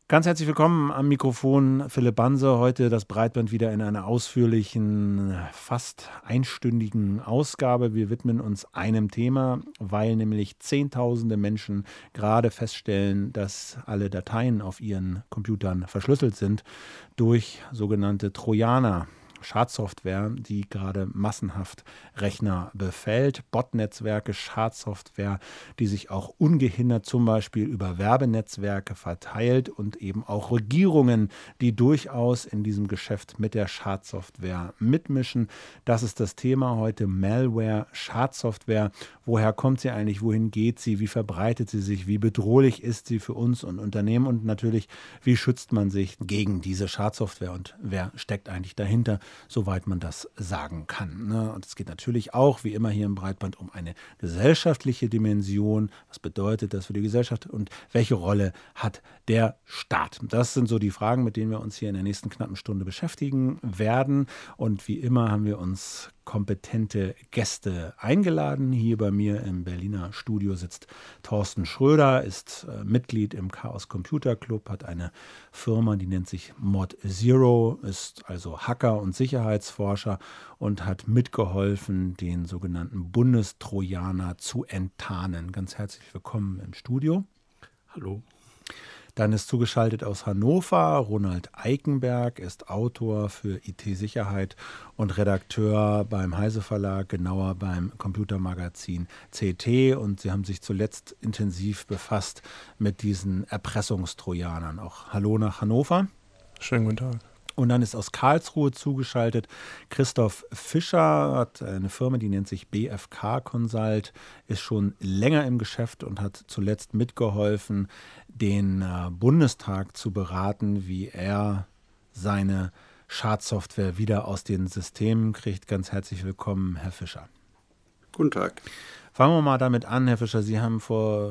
Ganz herzlich willkommen am Mikrofon Philipp Banse. Heute das Breitband wieder in einer ausführlichen, fast einstündigen Ausgabe. Wir widmen uns einem Thema, weil nämlich Zehntausende Menschen gerade feststellen, dass alle Dateien auf ihren Computern verschlüsselt sind durch sogenannte Trojaner. Schadsoftware, die gerade massenhaft Rechner befällt, Botnetzwerke, Schadsoftware, die sich auch ungehindert zum Beispiel über Werbenetzwerke verteilt und eben auch Regierungen, die durchaus in diesem Geschäft mit der Schadsoftware mitmischen. Das ist das Thema heute, Malware, Schadsoftware. Woher kommt sie eigentlich? Wohin geht sie? Wie verbreitet sie sich? Wie bedrohlich ist sie für uns und Unternehmen? Und natürlich, wie schützt man sich gegen diese Schadsoftware und wer steckt eigentlich dahinter? Soweit man das sagen kann. Und es geht natürlich auch, wie immer hier im Breitband, um eine gesellschaftliche Dimension. Was bedeutet das für die Gesellschaft und welche Rolle hat der Staat? Das sind so die Fragen, mit denen wir uns hier in der nächsten knappen Stunde beschäftigen werden. Und wie immer haben wir uns kompetente Gäste eingeladen. Hier bei mir im Berliner Studio sitzt Thorsten Schröder, ist Mitglied im Chaos Computer Club, hat eine Firma, die nennt sich Mod Zero, ist also Hacker und Sicherheitsforscher und hat mitgeholfen, den sogenannten Bundestrojaner zu enttarnen. Ganz herzlich willkommen im Studio. Hallo. Dann ist zugeschaltet aus Hannover Ronald Eikenberg, ist Autor für IT-Sicherheit und Redakteur beim Heise Verlag, genauer beim Computermagazin CT. Und Sie haben sich zuletzt intensiv befasst mit diesen Erpressungstrojanern. Auch Hallo nach Hannover. Schönen guten Tag. Und dann ist aus Karlsruhe zugeschaltet Christoph Fischer, hat eine Firma, die nennt sich BFK Consult, ist schon länger im Geschäft und hat zuletzt mitgeholfen, den Bundestag zu beraten, wie er seine Schadsoftware wieder aus den Systemen kriegt. Ganz herzlich willkommen, Herr Fischer. Guten Tag. Fangen wir mal damit an, Herr Fischer. Sie haben vor,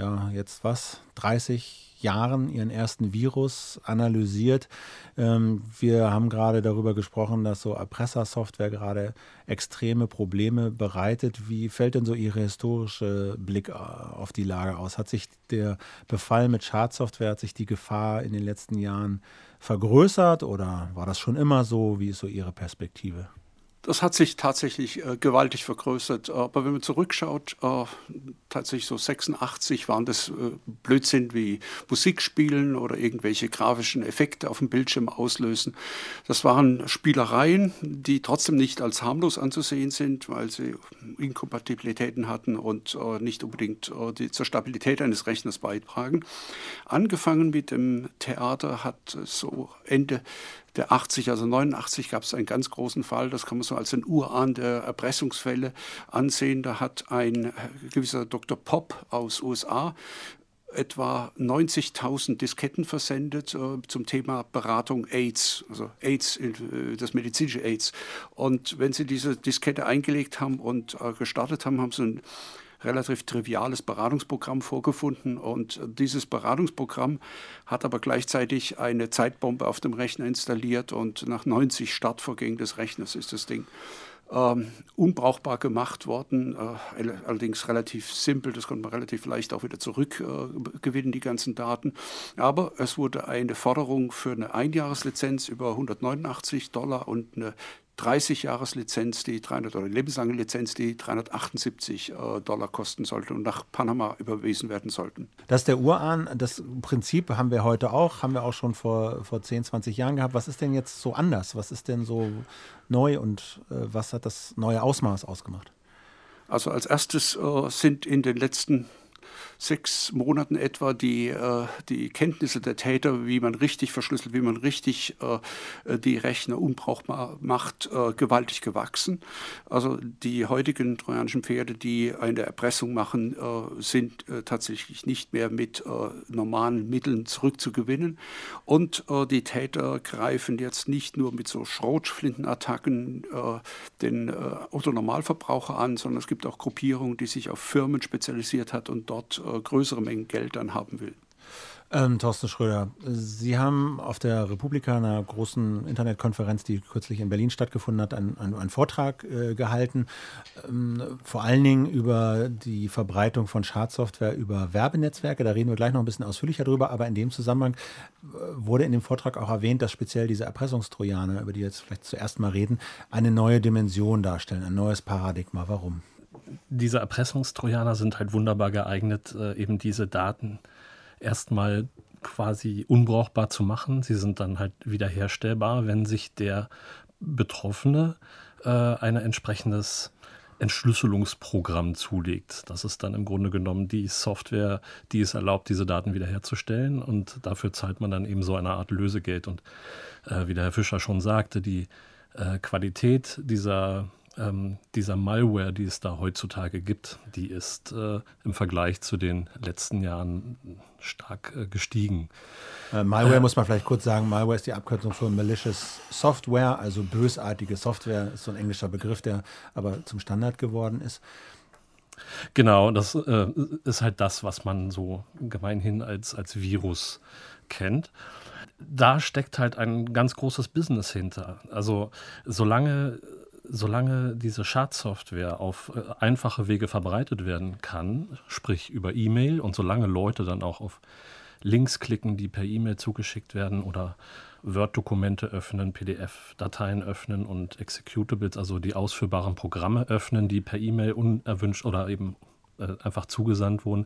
30 Jahren Ihren ersten Virus analysiert. Wir haben gerade darüber gesprochen, dass so Erpressersoftware gerade extreme Probleme bereitet. Wie fällt denn so Ihr historischer Blick auf die Lage aus? Hat sich der Befall mit Schadsoftware, hat sich die Gefahr in den letzten Jahren vergrößert oder war das schon immer so? Wie ist so Ihre Perspektive? Das hat sich tatsächlich gewaltig vergrößert. Aber wenn man zurückschaut, tatsächlich so 86 waren das Blödsinn wie Musik spielen oder irgendwelche grafischen Effekte auf dem Bildschirm auslösen. Das waren Spielereien, die trotzdem nicht als harmlos anzusehen sind, weil sie Inkompatibilitäten hatten und nicht unbedingt zur Stabilität eines Rechners beitragen. Angefangen mit dem Theater hat so Ende der 80, also 89, gab es einen ganz großen Fall, das kann man so als den Urahn der Erpressungsfälle ansehen. Da hat ein gewisser Dr. Pop aus USA etwa 90.000 Disketten versendet zum Thema Beratung AIDS, also AIDS, das medizinische AIDS. Und wenn Sie diese Diskette eingelegt haben und gestartet haben, haben Sie ein relativ triviales Beratungsprogramm vorgefunden und dieses Beratungsprogramm hat aber gleichzeitig eine Zeitbombe auf dem Rechner installiert und nach 90 Startvorgängen des Rechners ist das Ding unbrauchbar gemacht worden, allerdings relativ simpel, das konnte man relativ leicht auch wieder zurückgewinnen, die ganzen Daten. Aber es wurde eine Forderung für eine Einjahreslizenz über $189 und eine 30-Jahres-Lizenz, die 300 oder lebenslange Lizenz, die $378 kosten sollte und nach Panama überwiesen werden sollten. Das ist der Urahn. Das Prinzip haben wir heute auch, haben wir auch schon vor 10, 20 Jahren gehabt. Was ist denn jetzt so anders? Was ist denn so neu und was hat das neue Ausmaß ausgemacht? Also als erstes sind in den letzten 6 Monaten etwa die Kenntnisse der Täter, wie man richtig verschlüsselt, wie man richtig die Rechner unbrauchbar macht, gewaltig gewachsen. Also die heutigen trojanischen Pferde, die eine Erpressung machen, sind tatsächlich nicht mehr mit normalen Mitteln zurückzugewinnen. Und die Täter greifen jetzt nicht nur mit so Schrotflintenattacken den Otto-Normalverbraucher an, sondern es gibt auch Gruppierungen, die sich auf Firmen spezialisiert hat und dort größere Mengen Geld dann haben will. Thorsten Schröder, Sie haben auf der Republika, einer großen Internetkonferenz, die kürzlich in Berlin stattgefunden hat, einen Vortrag gehalten, vor allen Dingen über die Verbreitung von Schadsoftware über Werbenetzwerke. Da reden wir gleich noch ein bisschen ausführlicher drüber, aber in dem Zusammenhang wurde in dem Vortrag auch erwähnt, dass speziell diese Erpressungstrojaner, über die wir jetzt vielleicht zuerst mal reden, eine neue Dimension darstellen, ein neues Paradigma. Warum? Diese Erpressungstrojaner sind halt wunderbar geeignet, eben diese Daten erstmal quasi unbrauchbar zu machen. Sie sind dann halt wiederherstellbar, wenn sich der Betroffene ein entsprechendes Entschlüsselungsprogramm zulegt. Das ist dann im Grunde genommen die Software, die es erlaubt, diese Daten wiederherzustellen, und dafür zahlt man dann eben so eine Art Lösegeld. Und wie der Herr Fischer schon sagte, die Qualität dieser Malware, die es da heutzutage gibt, die ist im Vergleich zu den letzten Jahren stark gestiegen. Malware muss man vielleicht kurz sagen. Malware ist die Abkürzung für Malicious Software, also bösartige Software, ist so ein englischer Begriff, der aber zum Standard geworden ist. Genau, das ist halt das, was man so gemeinhin als Virus kennt. Da steckt halt ein ganz großes Business hinter. Also solange diese Schadsoftware auf einfache Wege verbreitet werden kann, sprich über E-Mail, und solange Leute dann auch auf Links klicken, die per E-Mail zugeschickt werden, oder Word-Dokumente öffnen, PDF-Dateien öffnen und Executables, also die ausführbaren Programme öffnen, die per E-Mail unerwünscht oder eben einfach zugesandt wurden,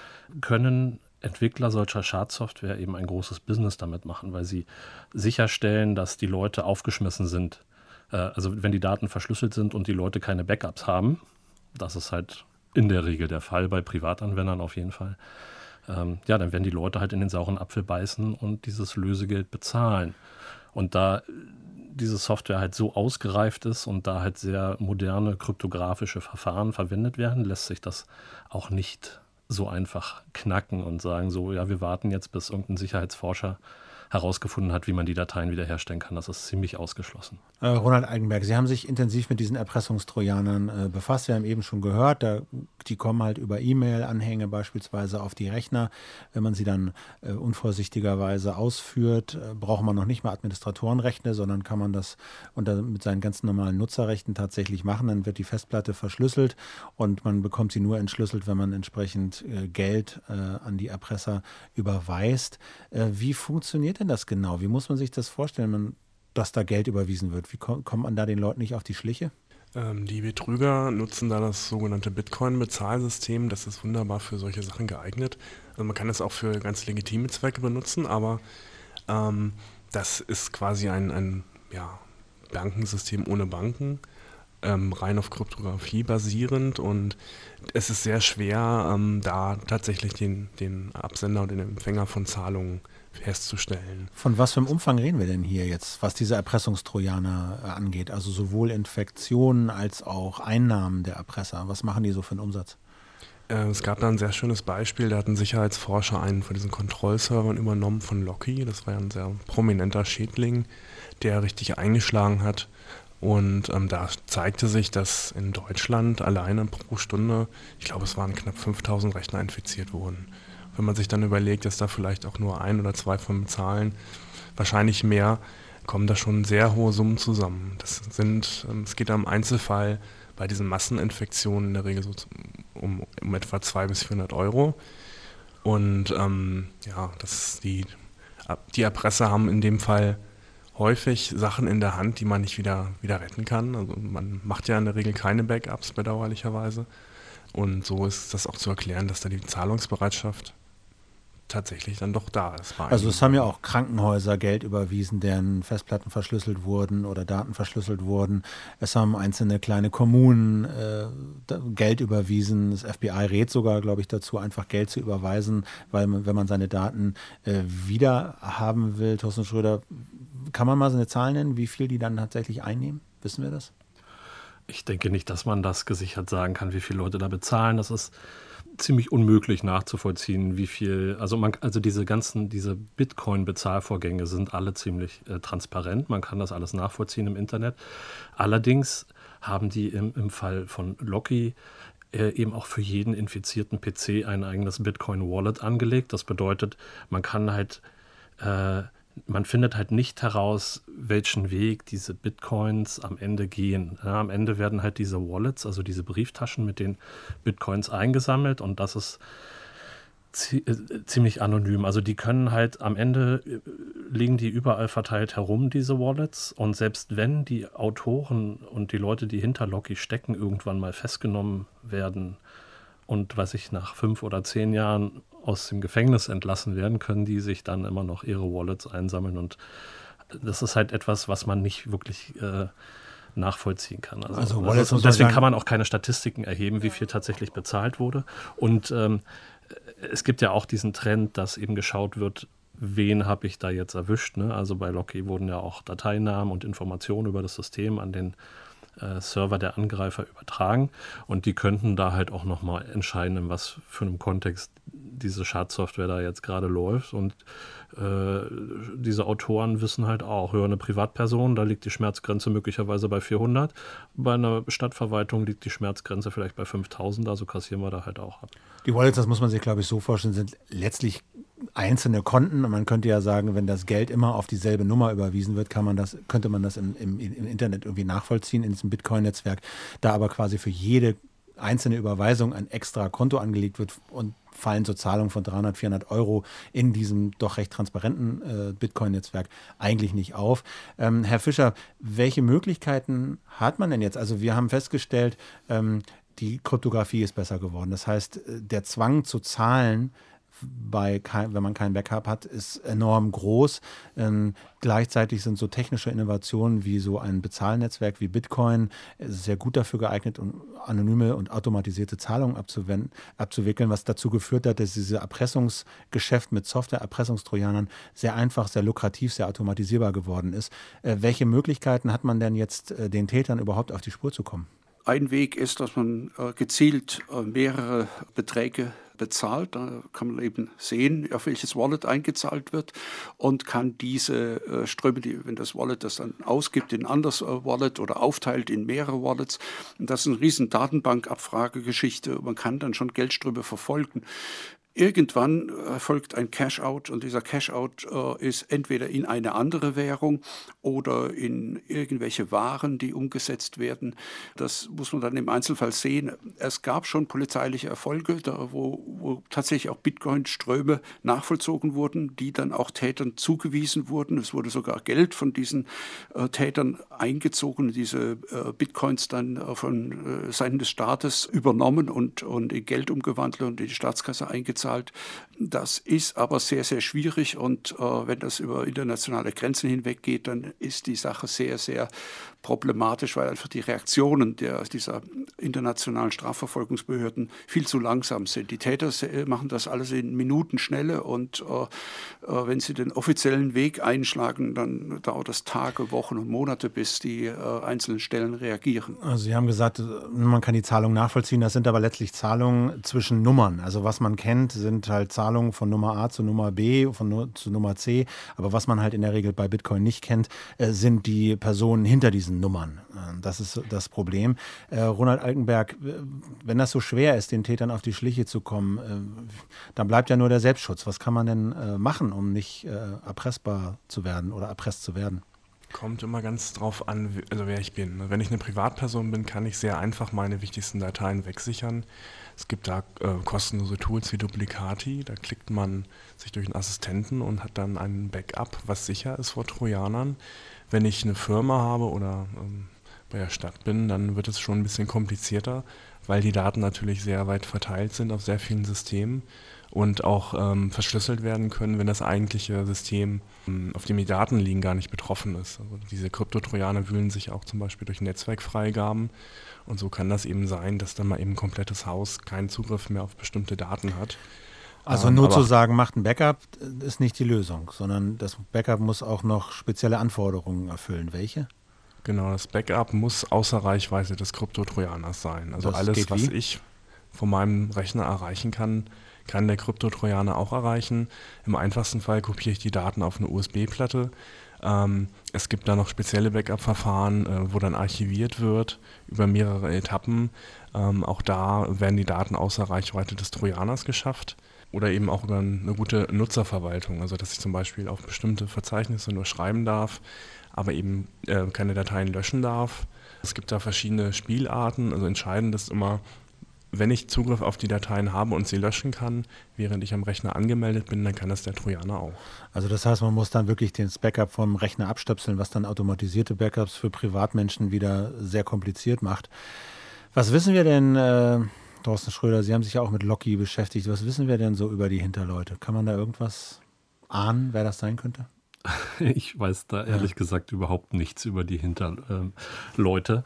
können Entwickler solcher Schadsoftware eben ein großes Business damit machen, weil sie sicherstellen, dass die Leute aufgeschmissen sind. Also wenn die Daten verschlüsselt sind und die Leute keine Backups haben, das ist halt in der Regel der Fall, bei Privatanwendern auf jeden Fall, dann werden die Leute halt in den sauren Apfel beißen und dieses Lösegeld bezahlen. Und da diese Software halt so ausgereift ist und da halt sehr moderne kryptografische Verfahren verwendet werden, lässt sich das auch nicht so einfach knacken und sagen so, ja, wir warten jetzt, bis irgendein Sicherheitsforscher herausgefunden hat, wie man die Dateien wiederherstellen kann. Das ist ziemlich ausgeschlossen. Ronald Eikenberg, Sie haben sich intensiv mit diesen Erpressungstrojanern befasst. Wir haben eben schon gehört, die kommen halt über E-Mail-Anhänge beispielsweise auf die Rechner. Wenn man sie dann unvorsichtigerweise ausführt, braucht man noch nicht mal Administratorenrechte, sondern kann man das mit seinen ganz normalen Nutzerrechten tatsächlich machen. Dann wird die Festplatte verschlüsselt und man bekommt sie nur entschlüsselt, wenn man entsprechend Geld an die Erpresser überweist. Wie funktioniert denn das genau? Wie muss man sich das vorstellen, dass da Geld überwiesen wird? Wie kommt man da den Leuten nicht auf die Schliche? Die Betrüger nutzen da das sogenannte Bitcoin-Bezahlsystem. Das ist wunderbar für solche Sachen geeignet. Also man kann es auch für ganz legitime Zwecke benutzen, aber das ist quasi ein Bankensystem ohne Banken, rein auf Kryptographie basierend, und es ist sehr schwer, da tatsächlich den Absender und den Empfänger von Zahlungen festzustellen. Von was für einem Umfang reden wir denn hier jetzt, was diese Erpressungstrojaner angeht? Also sowohl Infektionen als auch Einnahmen der Erpresser. Was machen die so für einen Umsatz? Es gab da ein sehr schönes Beispiel, da hatten Sicherheitsforscher einen von diesen Kontrollservern übernommen von Locky. Das war ja ein sehr prominenter Schädling, der richtig eingeschlagen hat. Und da zeigte sich, dass in Deutschland alleine pro Stunde, ich glaube es waren knapp 5000 Rechner infiziert wurden. Wenn man sich dann überlegt, dass da vielleicht auch nur 1 oder 2 von bezahlen, wahrscheinlich mehr, kommen da schon sehr hohe Summen zusammen. Es geht im Einzelfall bei diesen Masseninfektionen in der Regel so um etwa 200 bis 400 Euro. Und die Erpresser haben in dem Fall häufig Sachen in der Hand, die man nicht wieder retten kann. Also man macht ja in der Regel keine Backups, bedauerlicherweise. Und so ist das auch zu erklären, dass da die Zahlungsbereitschaft tatsächlich dann doch da ist. Also es haben ja auch Krankenhäuser Geld überwiesen, deren Festplatten verschlüsselt wurden oder Daten verschlüsselt wurden. Es haben einzelne kleine Kommunen Geld überwiesen. Das FBI rät sogar, glaube ich, dazu, einfach Geld zu überweisen, weil wenn man seine Daten wieder haben will. Thorsten Schröder, kann man mal so eine Zahl nennen, wie viel die dann tatsächlich einnehmen? Wissen wir das? Ich denke nicht, dass man das gesichert sagen kann, wie viele Leute da bezahlen. Das ist ziemlich unmöglich nachzuvollziehen, wie viel, also diese Bitcoin-Bezahlvorgänge sind alle ziemlich transparent. Man kann das alles nachvollziehen im Internet. Allerdings haben die im Fall von Locky eben auch für jeden infizierten PC ein eigenes Bitcoin-Wallet angelegt. Das bedeutet, man findet halt nicht heraus, welchen Weg diese Bitcoins am Ende gehen. Ja, am Ende werden halt diese Wallets, also diese Brieftaschen mit den Bitcoins eingesammelt und das ist ziemlich anonym. Also die können halt am Ende, liegen die überall verteilt herum, diese Wallets. Und selbst wenn die Autoren und die Leute, die hinter Locky stecken, irgendwann mal festgenommen werden und, nach 5 oder 10 Jahren aus dem Gefängnis entlassen werden, können die sich dann immer noch ihre Wallets einsammeln. Und das ist halt etwas, was man nicht wirklich nachvollziehen kann. Also Wallets und deswegen kann man auch keine Statistiken erheben, wie viel tatsächlich bezahlt wurde. Und es gibt ja auch diesen Trend, dass eben geschaut wird, wen habe ich da jetzt erwischt. Ne? Also bei Locky wurden ja auch Dateinamen und Informationen über das System an den Server der Angreifer übertragen und die könnten da halt auch nochmal entscheiden, in was für einem Kontext diese Schadsoftware da jetzt gerade läuft und diese Autoren wissen halt auch, eine Privatperson, da liegt die Schmerzgrenze möglicherweise bei 400, bei einer Stadtverwaltung liegt die Schmerzgrenze vielleicht bei 5000, also kassieren wir da halt auch ab. Die Wallets, das muss man sich, glaube ich, so vorstellen, sind letztlich einzelne Konten und man könnte ja sagen, wenn das Geld immer auf dieselbe Nummer überwiesen wird, könnte man das im Internet irgendwie nachvollziehen in diesem Bitcoin-Netzwerk, da aber quasi für jede einzelne Überweisung ein extra Konto angelegt wird und fallen so Zahlungen von 300, 400 Euro in diesem doch recht transparenten Bitcoin-Netzwerk eigentlich nicht auf. Herr Fischer, welche Möglichkeiten hat man denn jetzt? Also wir haben festgestellt, die Kryptographie ist besser geworden. Das heißt, der Zwang zu zahlen, wenn man kein Backup hat, ist enorm groß. Gleichzeitig sind so technische Innovationen wie so ein Bezahlnetzwerk wie Bitcoin sehr gut dafür geeignet, um anonyme und automatisierte Zahlungen abzuwickeln, was dazu geführt hat, dass dieses Erpressungsgeschäft mit Software-Erpressungstrojanern sehr einfach, sehr lukrativ, sehr automatisierbar geworden ist. Welche Möglichkeiten hat man denn jetzt, den Tätern überhaupt auf die Spur zu kommen? Ein Weg ist, dass man gezielt mehrere Beträge bezahlt. Da kann man eben sehen, auf welches Wallet eingezahlt wird und kann diese Ströme, wenn das Wallet das dann ausgibt in ein anderes Wallet oder aufteilt in mehrere Wallets, das ist eine riesen Datenbankabfragegeschichte. Man kann dann schon Geldströme verfolgen. Irgendwann erfolgt ein Cash-out und dieser Cash-out ist entweder in eine andere Währung oder in irgendwelche Waren, die umgesetzt werden. Das muss man dann im Einzelfall sehen. Es gab schon polizeiliche Erfolge, wo tatsächlich auch Bitcoin-Ströme nachvollzogen wurden, die dann auch Tätern zugewiesen wurden. Es wurde sogar Geld von diesen Tätern eingezogen, diese Bitcoins dann von Seiten des Staates übernommen und in Geld umgewandelt und in die Staatskasse eingezahlt. Das ist aber sehr, sehr schwierig und wenn das über internationale Grenzen hinweg geht, dann ist die Sache sehr, sehr problematisch, weil einfach die Reaktionen dieser internationalen Strafverfolgungsbehörden viel zu langsam sind. Die Täter machen das alles in Minutenschnelle und wenn sie den offiziellen Weg einschlagen, dann dauert das Tage, Wochen und Monate, bis die einzelnen Stellen reagieren. Also Sie haben gesagt, man kann die Zahlungen nachvollziehen, das sind aber letztlich Zahlungen zwischen Nummern. Also was man kennt, sind halt Zahlungen von Nummer A zu Nummer B, zu Nummer C, aber was man halt in der Regel bei Bitcoin nicht kennt, sind die Personen hinter diesen Nummern. Das ist das Problem. Ronald Altenberg, wenn das so schwer ist, den Tätern auf die Schliche zu kommen, dann bleibt ja nur der Selbstschutz. Was kann man denn machen, um nicht erpressbar zu werden oder erpresst zu werden? Kommt immer ganz drauf an, also wer ich bin. Wenn ich eine Privatperson bin, kann ich sehr einfach meine wichtigsten Dateien wegsichern. Es gibt da kostenlose Tools wie Duplicati, da klickt man sich durch einen Assistenten und hat dann ein Backup, was sicher ist vor Trojanern. Wenn ich eine Firma habe oder bei der Stadt bin, dann wird es schon ein bisschen komplizierter, weil die Daten natürlich sehr weit verteilt sind auf sehr vielen Systemen und auch verschlüsselt werden können, wenn das eigentliche System, auf dem die Daten liegen, gar nicht betroffen ist. Also diese Kryptotrojaner wühlen sich auch zum Beispiel durch Netzwerkfreigaben und so kann das eben sein, dass dann mal eben ein komplettes Haus keinen Zugriff mehr auf bestimmte Daten hat. Also nur zu sagen, macht ein Backup, ist nicht die Lösung, sondern das Backup muss auch noch spezielle Anforderungen erfüllen. Welche? Genau, das Backup muss außer Reichweite des Kryptotrojaners sein. Also alles, was ich von meinem Rechner erreichen kann, kann der Kryptotrojaner auch erreichen. Im einfachsten Fall kopiere ich die Daten auf eine USB-Platte. Es gibt da noch spezielle Backup-Verfahren, wo dann archiviert wird über mehrere Etappen. Auch da werden die Daten außer Reichweite des Trojaners geschafft. Oder eben auch über eine gute Nutzerverwaltung, also dass ich zum Beispiel auf bestimmte Verzeichnisse nur schreiben darf, aber eben keine Dateien löschen darf. Es gibt da verschiedene Spielarten, also entscheidend ist immer, wenn ich Zugriff auf die Dateien habe und sie löschen kann, während ich am Rechner angemeldet bin, dann kann das der Trojaner auch. Also das heißt, man muss dann wirklich das Backup vom Rechner abstöpseln, was dann automatisierte Backups für Privatmenschen wieder sehr kompliziert macht. Was wissen wir denn, Thorsten Schröder, Sie haben sich ja auch mit Locky beschäftigt, was wissen wir denn so über die Hinterleute? Kann man da irgendwas ahnen, wer das sein könnte? Ich weiß da ehrlich gesagt überhaupt nichts über die Hinterleute.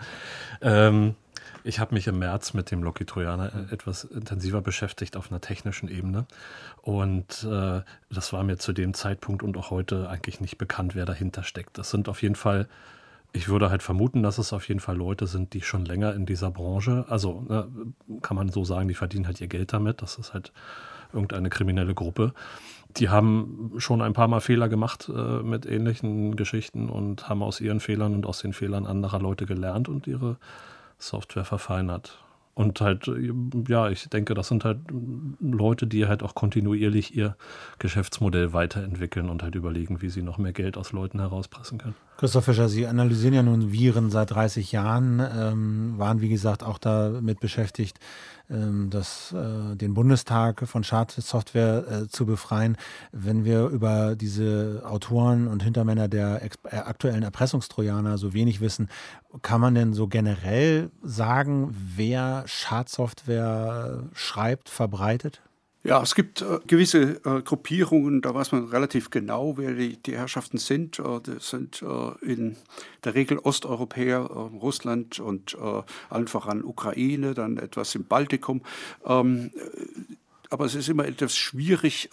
Ich habe mich im März mit dem Locky-Trojaner etwas intensiver beschäftigt auf einer technischen Ebene und das war mir zu dem Zeitpunkt und auch heute eigentlich nicht bekannt, wer dahinter steckt. Das sind auf jeden Fall, ich würde halt vermuten, dass es auf jeden Fall Leute sind, die schon länger in dieser Branche, also kann man so sagen, die verdienen halt ihr Geld damit, das ist halt irgendeine kriminelle Gruppe. Die haben schon ein paar Mal Fehler gemacht mit ähnlichen Geschichten und haben aus ihren Fehlern und aus den Fehlern anderer Leute gelernt und ihre Software verfeinert. Und halt, ja, ich denke, das sind halt Leute, die halt auch kontinuierlich ihr Geschäftsmodell weiterentwickeln und halt überlegen, wie sie noch mehr Geld aus Leuten herauspressen können. Christoph Fischer, Sie analysieren ja nun Viren seit 30 Jahren, waren wie gesagt auch damit beschäftigt, den Bundestag von Schadsoftware zu befreien. Wenn wir über diese Autoren und Hintermänner der aktuellen Erpressungstrojaner so wenig wissen, kann man denn so generell sagen, wer Schadsoftware schreibt, verbreitet? Ja, es gibt gewisse Gruppierungen, da weiß man relativ genau, wer die Herrschaften sind. Das sind in der Regel Osteuropäer, Russland und allen voran Ukraine, dann etwas im Baltikum. Aber es ist immer etwas schwierig,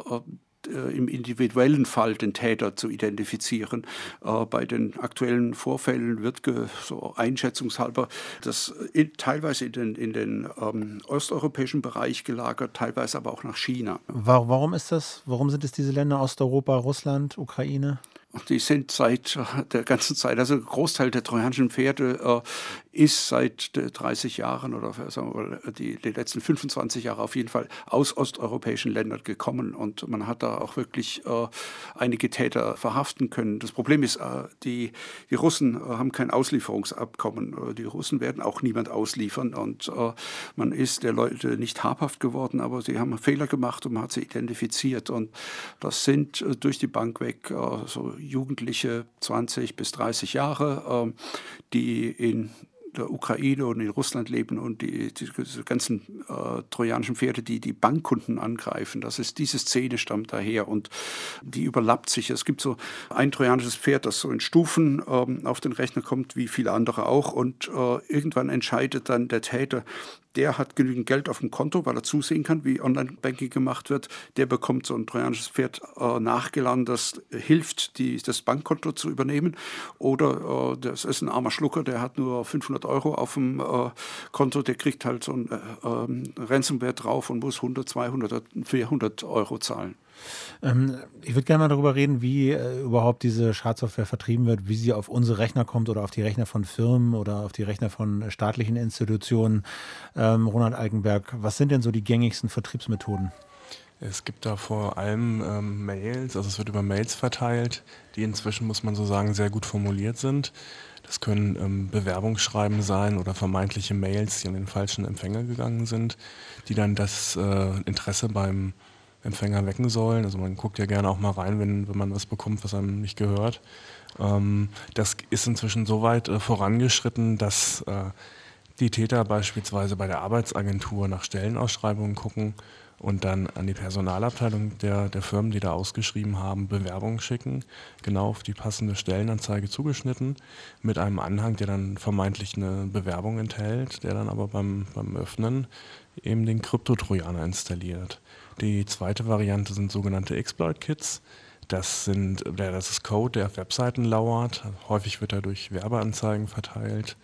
im individuellen Fall den Täter zu identifizieren. Bei den aktuellen Vorfällen wird so einschätzungshalber das teilweise in den osteuropäischen Bereich gelagert, teilweise aber auch nach China. Warum ist das? Warum sind es diese Länder Osteuropa, Russland, Ukraine? Die sind seit der ganzen Zeit, also ein Großteil der trojanischen Pferde ist seit 30 Jahren oder sagen wir mal, die letzten 25 Jahre auf jeden Fall aus osteuropäischen Ländern gekommen und man hat da auch wirklich einige Täter verhaften können. Das Problem ist, die Russen haben kein Auslieferungsabkommen. Die Russen werden auch niemand ausliefern und man ist der Leute nicht habhaft geworden, aber sie haben Fehler gemacht und man hat sie identifiziert und das sind durch die Bank weg so Jugendliche 20 bis 30 Jahre, die in der Ukraine und in Russland leben und die ganzen trojanischen Pferde, die Bankkunden angreifen. Diese Szene stammt daher und die überlappt sich. Es gibt so ein trojanisches Pferd, das so in Stufen auf den Rechner kommt, wie viele andere auch und irgendwann entscheidet dann der Täter, der hat genügend Geld auf dem Konto, weil er zusehen kann, wie Online-Banking gemacht wird. Der bekommt so ein trojanisches Pferd nachgeladen, das hilft, das Bankkonto zu übernehmen. Oder das ist ein armer Schlucker, der hat nur 500 Euro auf dem Konto, der kriegt halt so einen Ransomware drauf und muss 100, 200 oder 400 Euro zahlen. Ich würde gerne mal darüber reden, wie überhaupt diese Schadsoftware vertrieben wird, wie sie auf unsere Rechner kommt oder auf die Rechner von Firmen oder auf die Rechner von staatlichen Institutionen. Ronald Alkenberg, was sind denn so die gängigsten Vertriebsmethoden? Es gibt da vor allem Mails, also es wird über Mails verteilt, die inzwischen, muss man so sagen, sehr gut formuliert sind. Das können Bewerbungsschreiben sein oder vermeintliche Mails, die an den falschen Empfänger gegangen sind, die dann das Interesse beim Empfänger wecken sollen. Also man guckt ja gerne auch mal rein, wenn man was bekommt, was einem nicht gehört. Das ist inzwischen so weit vorangeschritten, dass die Täter beispielsweise bei der Arbeitsagentur nach Stellenausschreibungen gucken und dann an die Personalabteilung der Firmen, die da ausgeschrieben haben, Bewerbungen schicken, genau auf die passende Stellenanzeige zugeschnitten, mit einem Anhang, der dann vermeintlich eine Bewerbung enthält, der dann aber beim Öffnen eben den Kryptotrojaner installiert. Die zweite Variante sind sogenannte Exploit-Kits. Das ist Code, der auf Webseiten lauert. Häufig wird er durch Werbeanzeigen verteilt.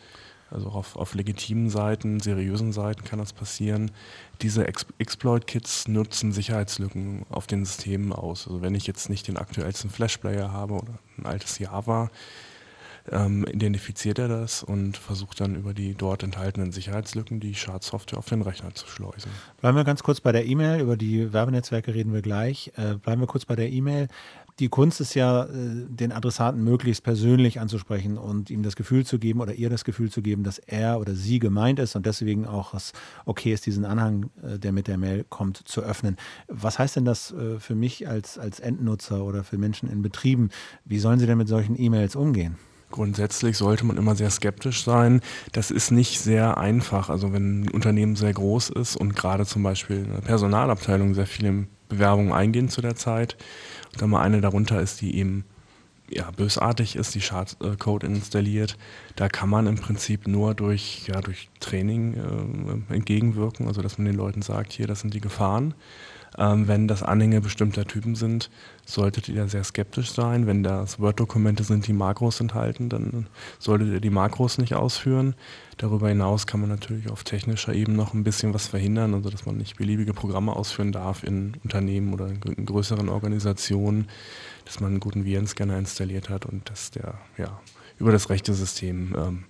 Also auf legitimen Seiten, seriösen Seiten kann das passieren. Diese Exploit-Kits nutzen Sicherheitslücken auf den Systemen aus. Also wenn ich jetzt nicht den aktuellsten Flash-Player habe oder ein altes Java, identifiziert er das und versucht dann über die dort enthaltenen Sicherheitslücken die Schadsoftware auf den Rechner zu schleusen. Bleiben wir ganz kurz bei der E-Mail. Über die Werbenetzwerke reden wir gleich. Bleiben wir kurz bei der E-Mail. Die Kunst ist ja, den Adressaten möglichst persönlich anzusprechen und ihm das Gefühl zu geben oder ihr das Gefühl zu geben, dass er oder sie gemeint ist und deswegen auch es okay ist, diesen Anhang, der mit der Mail kommt, zu öffnen. Was heißt denn das für mich als Endnutzer oder für Menschen in Betrieben? Wie sollen sie denn mit solchen E-Mails umgehen? Grundsätzlich sollte man immer sehr skeptisch sein. Das ist nicht sehr einfach. Also wenn ein Unternehmen sehr groß ist und gerade zum Beispiel eine Personalabteilung sehr viele Bewerbungen eingehen zu der Zeit und dann mal eine darunter ist, die eben bösartig ist, die Schadcode installiert, da kann man im Prinzip nur durch Training entgegenwirken, also dass man den Leuten sagt, hier, das sind die Gefahren. Wenn das Anhänge bestimmter Typen sind, solltet ihr sehr skeptisch sein. Wenn das Word-Dokumente sind, die Makros enthalten, dann solltet ihr die Makros nicht ausführen. Darüber hinaus kann man natürlich auf technischer Ebene noch ein bisschen was verhindern, also dass man nicht beliebige Programme ausführen darf in Unternehmen oder in größeren Organisationen, dass man einen guten Virenscanner installiert hat und dass der über das rechte System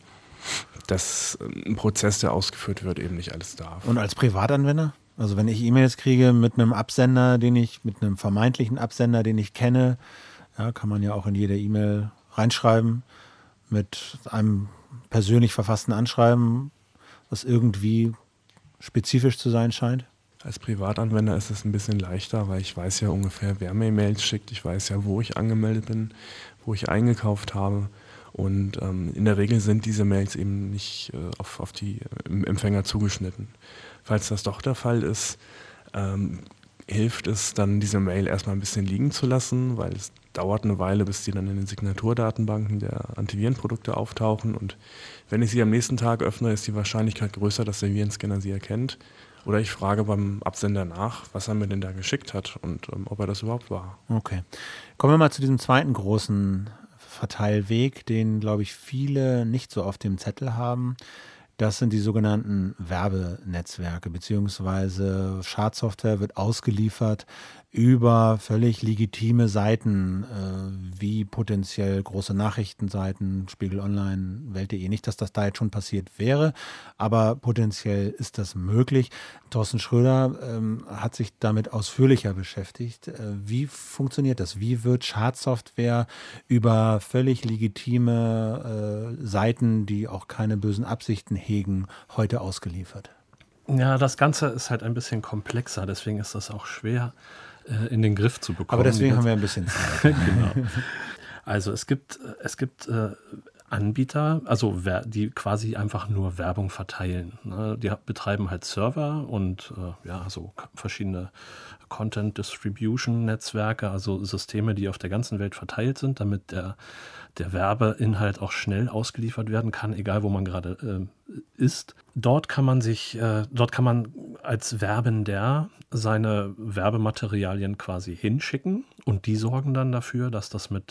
ein Prozess, der ausgeführt wird, eben nicht alles darf. Und als Privatanwender? Also wenn ich E-Mails kriege mit einem mit einem vermeintlichen Absender, den ich kenne, kann man ja auch in jede E-Mail reinschreiben, mit einem persönlich verfassten Anschreiben, was irgendwie spezifisch zu sein scheint. Als Privatanwender ist es ein bisschen leichter, weil ich weiß ja ungefähr, wer mir E-Mails schickt. Ich weiß ja, wo ich angemeldet bin, wo ich eingekauft habe. Und in der Regel sind diese Mails eben nicht auf die Empfänger zugeschnitten. Falls das doch der Fall ist, hilft es dann, diese Mail erstmal ein bisschen liegen zu lassen, weil es dauert eine Weile, bis die dann in den Signaturdatenbanken der Antivirenprodukte auftauchen. Und wenn ich sie am nächsten Tag öffne, ist die Wahrscheinlichkeit größer, dass der Virenscanner sie erkennt. Oder ich frage beim Absender nach, was er mir denn da geschickt hat und ob er das überhaupt war. Okay. Kommen wir mal zu diesem zweiten großen Verteilweg, den, glaube ich, viele nicht so auf dem Zettel haben. Das sind die sogenannten Werbenetzwerke, beziehungsweise Schadsoftware wird ausgeliefert über völlig legitime Seiten, wie potenziell große Nachrichtenseiten, Spiegel Online, Welt.de. Nicht, dass das da jetzt schon passiert wäre, aber potenziell ist das möglich. Thorsten Schröder hat sich damit ausführlicher beschäftigt. Wie funktioniert das? Wie wird Schadsoftware über völlig legitime Seiten, die auch keine bösen Absichten hegen, heute ausgeliefert? Ja, das Ganze ist halt ein bisschen komplexer, deswegen ist das auch schwer in den Griff zu bekommen. Aber deswegen haben wir ein bisschen Zeit. Genau. Also es gibt Anbieter, also die quasi einfach nur Werbung verteilen. Ne? Die betreiben halt Server und so verschiedene Content Distribution Netzwerke, also Systeme, die auf der ganzen Welt verteilt sind, damit der Werbeinhalt auch schnell ausgeliefert werden kann, egal wo man gerade ist. Dort kann man als Werbender seine Werbematerialien quasi hinschicken und die sorgen dann dafür, dass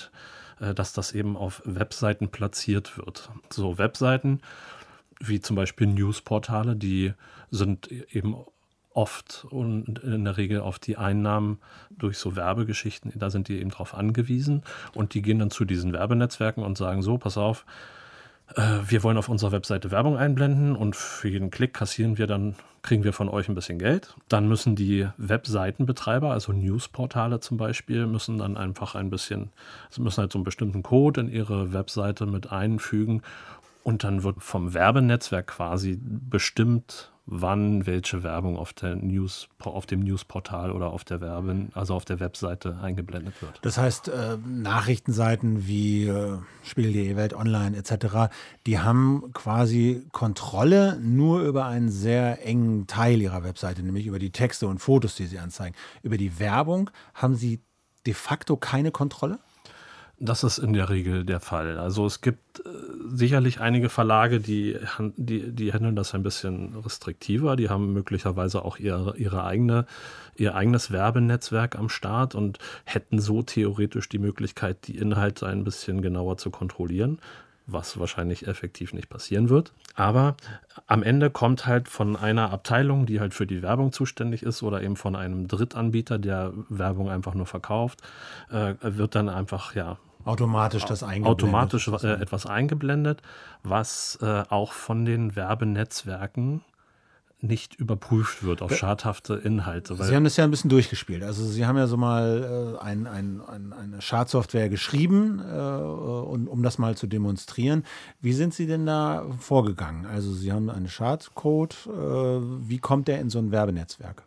das eben auf Webseiten platziert wird. So Webseiten wie zum Beispiel Newsportale, die sind eben oft und in der Regel auf die Einnahmen durch so Werbegeschichten, da sind die eben drauf angewiesen und die gehen dann zu diesen Werbenetzwerken und sagen so, pass auf, wir wollen auf unserer Webseite Werbung einblenden und für jeden Klick kriegen wir von euch ein bisschen Geld. Dann müssen die Webseitenbetreiber, also Newsportale zum Beispiel, müssen dann einfach müssen halt so einen bestimmten Code in ihre Webseite mit einfügen und dann wird vom Werbenetzwerk quasi bestimmt, wann welche Werbung auf dem Newsportal oder auf der Webseite eingeblendet wird. Das heißt, Nachrichtenseiten wie Spiegel.de, Welt Online etc., die haben quasi Kontrolle nur über einen sehr engen Teil ihrer Webseite, nämlich über die Texte und Fotos, die sie anzeigen. Über die Werbung haben sie de facto keine Kontrolle? Das ist in der Regel der Fall. Also es gibt sicherlich einige Verlage, die handeln das ein bisschen restriktiver. Die haben möglicherweise auch ihr eigenes Werbenetzwerk am Start und hätten so theoretisch die Möglichkeit, die Inhalte ein bisschen genauer zu kontrollieren. was wahrscheinlich effektiv nicht passieren wird. Aber am Ende kommt halt von einer Abteilung, die halt für die Werbung zuständig ist oder eben von einem Drittanbieter, der Werbung einfach nur verkauft, wird dann einfach automatisch etwas eingeblendet, was auch von den Werbenetzwerken nicht überprüft wird auf schadhafte Inhalte. Sie haben das ja ein bisschen durchgespielt. Also Sie haben ja so mal eine Schadsoftware geschrieben, um das mal zu demonstrieren. Wie sind Sie denn da vorgegangen? Also Sie haben einen Schadcode. Wie kommt der in so ein Werbenetzwerk?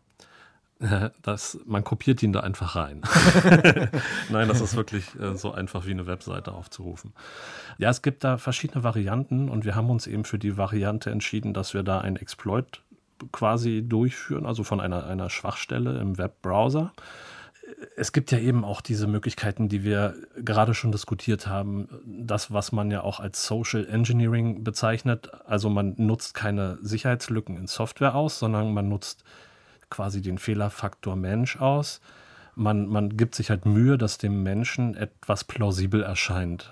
Man kopiert ihn da einfach rein. Nein, das ist wirklich so einfach wie eine Webseite aufzurufen. Ja, es gibt da verschiedene Varianten und wir haben uns eben für die Variante entschieden, dass wir da einen Exploit quasi durchführen, also von einer Schwachstelle im Webbrowser. Es gibt ja eben auch diese Möglichkeiten, die wir gerade schon diskutiert haben, das, was man ja auch als Social Engineering bezeichnet. Also man nutzt keine Sicherheitslücken in Software aus, sondern man nutzt quasi den Fehlerfaktor Mensch aus. Man gibt sich halt Mühe, dass dem Menschen etwas plausibel erscheint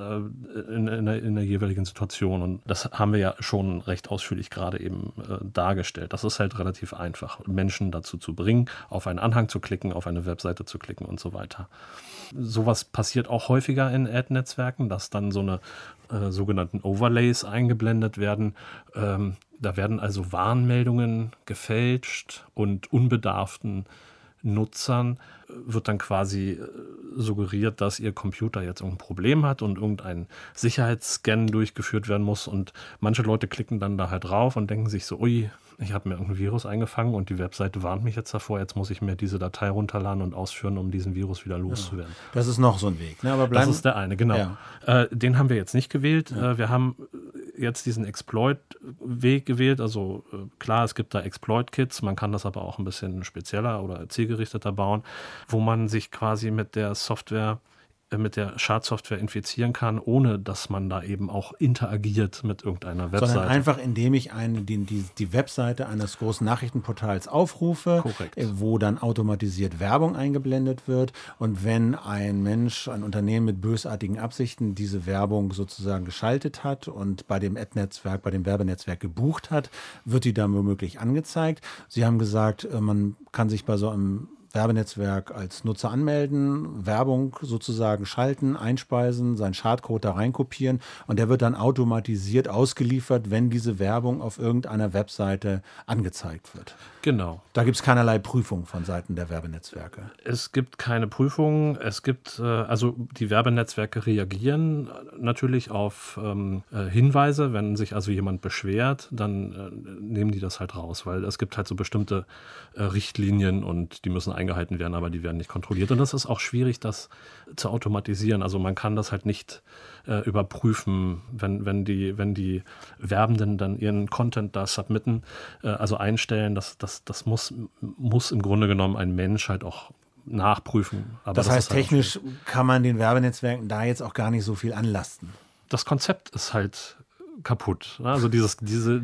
in der jeweiligen Situation. Und das haben wir ja schon recht ausführlich gerade eben dargestellt. Das ist halt relativ einfach, Menschen dazu zu bringen, auf einen Anhang zu klicken, auf eine Webseite zu klicken und so weiter. Sowas passiert auch häufiger in Ad-Netzwerken, dass dann so eine sogenannten Overlays eingeblendet werden. Da werden also Warnmeldungen gefälscht und unbedarften Nutzern wird dann quasi suggeriert, dass ihr Computer jetzt irgendein Problem hat und irgendein Sicherheitsscan durchgeführt werden muss. Und manche Leute klicken dann da halt drauf und denken sich so, ui, ich habe mir irgendein Virus eingefangen und die Webseite warnt mich jetzt davor, jetzt muss ich mir diese Datei runterladen und ausführen, um diesen Virus wieder loszuwerden. Ja, das ist noch so ein Weg. Ne? Aber das ist der eine, genau. Ja. Den haben wir jetzt nicht gewählt. Ja. Wir haben jetzt diesen Exploit-Weg gewählt. Also klar, es gibt da Exploit-Kits, man kann das aber auch ein bisschen spezieller oder zielgerichteter bauen, wo man sich quasi mit der Schadsoftware infizieren kann, ohne dass man da eben auch interagiert mit irgendeiner Webseite. Sondern einfach, indem ich die Webseite eines großen Nachrichtenportals aufrufe, korrekt, wo dann automatisiert Werbung eingeblendet wird. Und wenn ein Unternehmen mit bösartigen Absichten diese Werbung sozusagen geschaltet hat und bei dem Ad-Netzwerk, bei dem Werbenetzwerk gebucht hat, wird die dann womöglich angezeigt. Sie haben gesagt, man kann sich bei so einem Werbenetzwerk als Nutzer anmelden, Werbung sozusagen schalten, einspeisen, seinen Schadcode da reinkopieren und der wird dann automatisiert ausgeliefert, wenn diese Werbung auf irgendeiner Webseite angezeigt wird. Genau. Da gibt es keinerlei Prüfung von Seiten der Werbenetzwerke. Es gibt keine Prüfung. Es gibt, also die Werbenetzwerke reagieren natürlich auf Hinweise. Wenn sich also jemand beschwert, dann nehmen die das halt raus, weil es gibt halt so bestimmte Richtlinien und die müssen eingehalten werden, aber die werden nicht kontrolliert. Und das ist auch schwierig, das zu automatisieren. Also man kann das halt nicht überprüfen, wenn die Werbenden dann ihren Content da submitten, also einstellen, das muss im Grunde genommen ein Mensch halt auch nachprüfen. Aber das heißt, halt technisch kann man den Werbenetzwerken da jetzt auch gar nicht so viel anlasten. Das Konzept ist halt kaputt. Also diese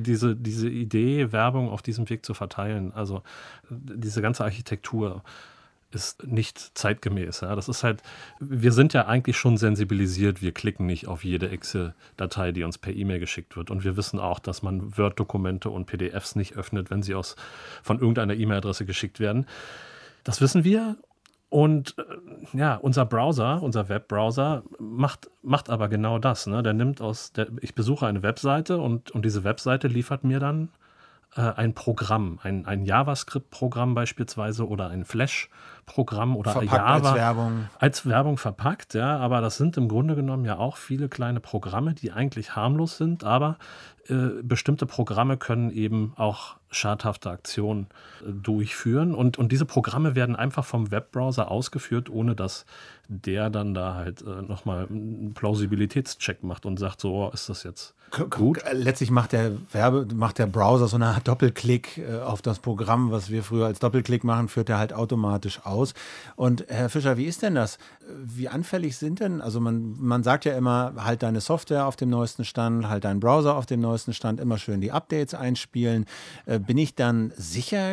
Idee, Werbung auf diesem Weg zu verteilen, also diese ganze Architektur ist nicht zeitgemäß. Ja. Das ist halt, wir sind ja eigentlich schon sensibilisiert, wir klicken nicht auf jede Excel-Datei, die uns per E-Mail geschickt wird. Und wir wissen auch, dass man Word-Dokumente und PDFs nicht öffnet, wenn sie von irgendeiner E-Mail-Adresse geschickt werden. Das wissen wir. Und unser Webbrowser macht aber genau das. Ne? Der nimmt ich besuche eine Webseite und diese Webseite liefert mir dann ein Programm, ein JavaScript-Programm beispielsweise oder ein Flash-Programm oder verpackt Java. Als Werbung verpackt, ja, aber das sind im Grunde genommen ja auch viele kleine Programme, die eigentlich harmlos sind, aber bestimmte Programme können eben auch schadhafte Aktionen durchführen und diese Programme werden einfach vom Webbrowser ausgeführt, ohne dass der dann da halt nochmal einen Plausibilitätscheck macht und sagt, so, ist das jetzt gut? Letztlich macht der Browser so eine Art Doppelklick auf das Programm, was wir früher als Doppelklick machen, führt er halt automatisch aus. Und Herr Fischer, wie ist denn das? Wie anfällig sind denn, also man sagt ja immer, halt deine Software auf dem neuesten Stand, halt deinen Browser auf dem neuesten Stand, immer schön die Updates einspielen. bin ich dann sicher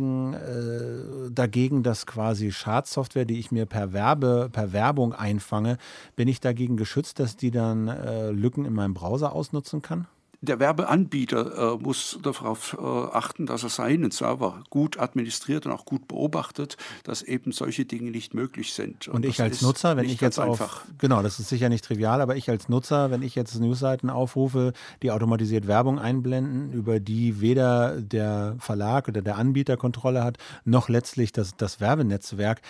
dagegen, dass quasi Schadsoftware, die ich mir per Werbung einfange, bin ich dagegen geschützt, dass die dann Lücken in meinem Browser ausnutzen kann? Der Werbeanbieter muss darauf achten, dass er seinen Server gut administriert und auch gut beobachtet, dass eben solche Dinge nicht möglich sind. Und ich als Nutzer, wenn ich jetzt genau, das ist sicher nicht trivial, aber ich als Nutzer, wenn ich jetzt Newsseiten aufrufe, die automatisiert Werbung einblenden, über die weder der Verlag oder der Anbieter Kontrolle hat, noch letztlich das Werbenetzwerk,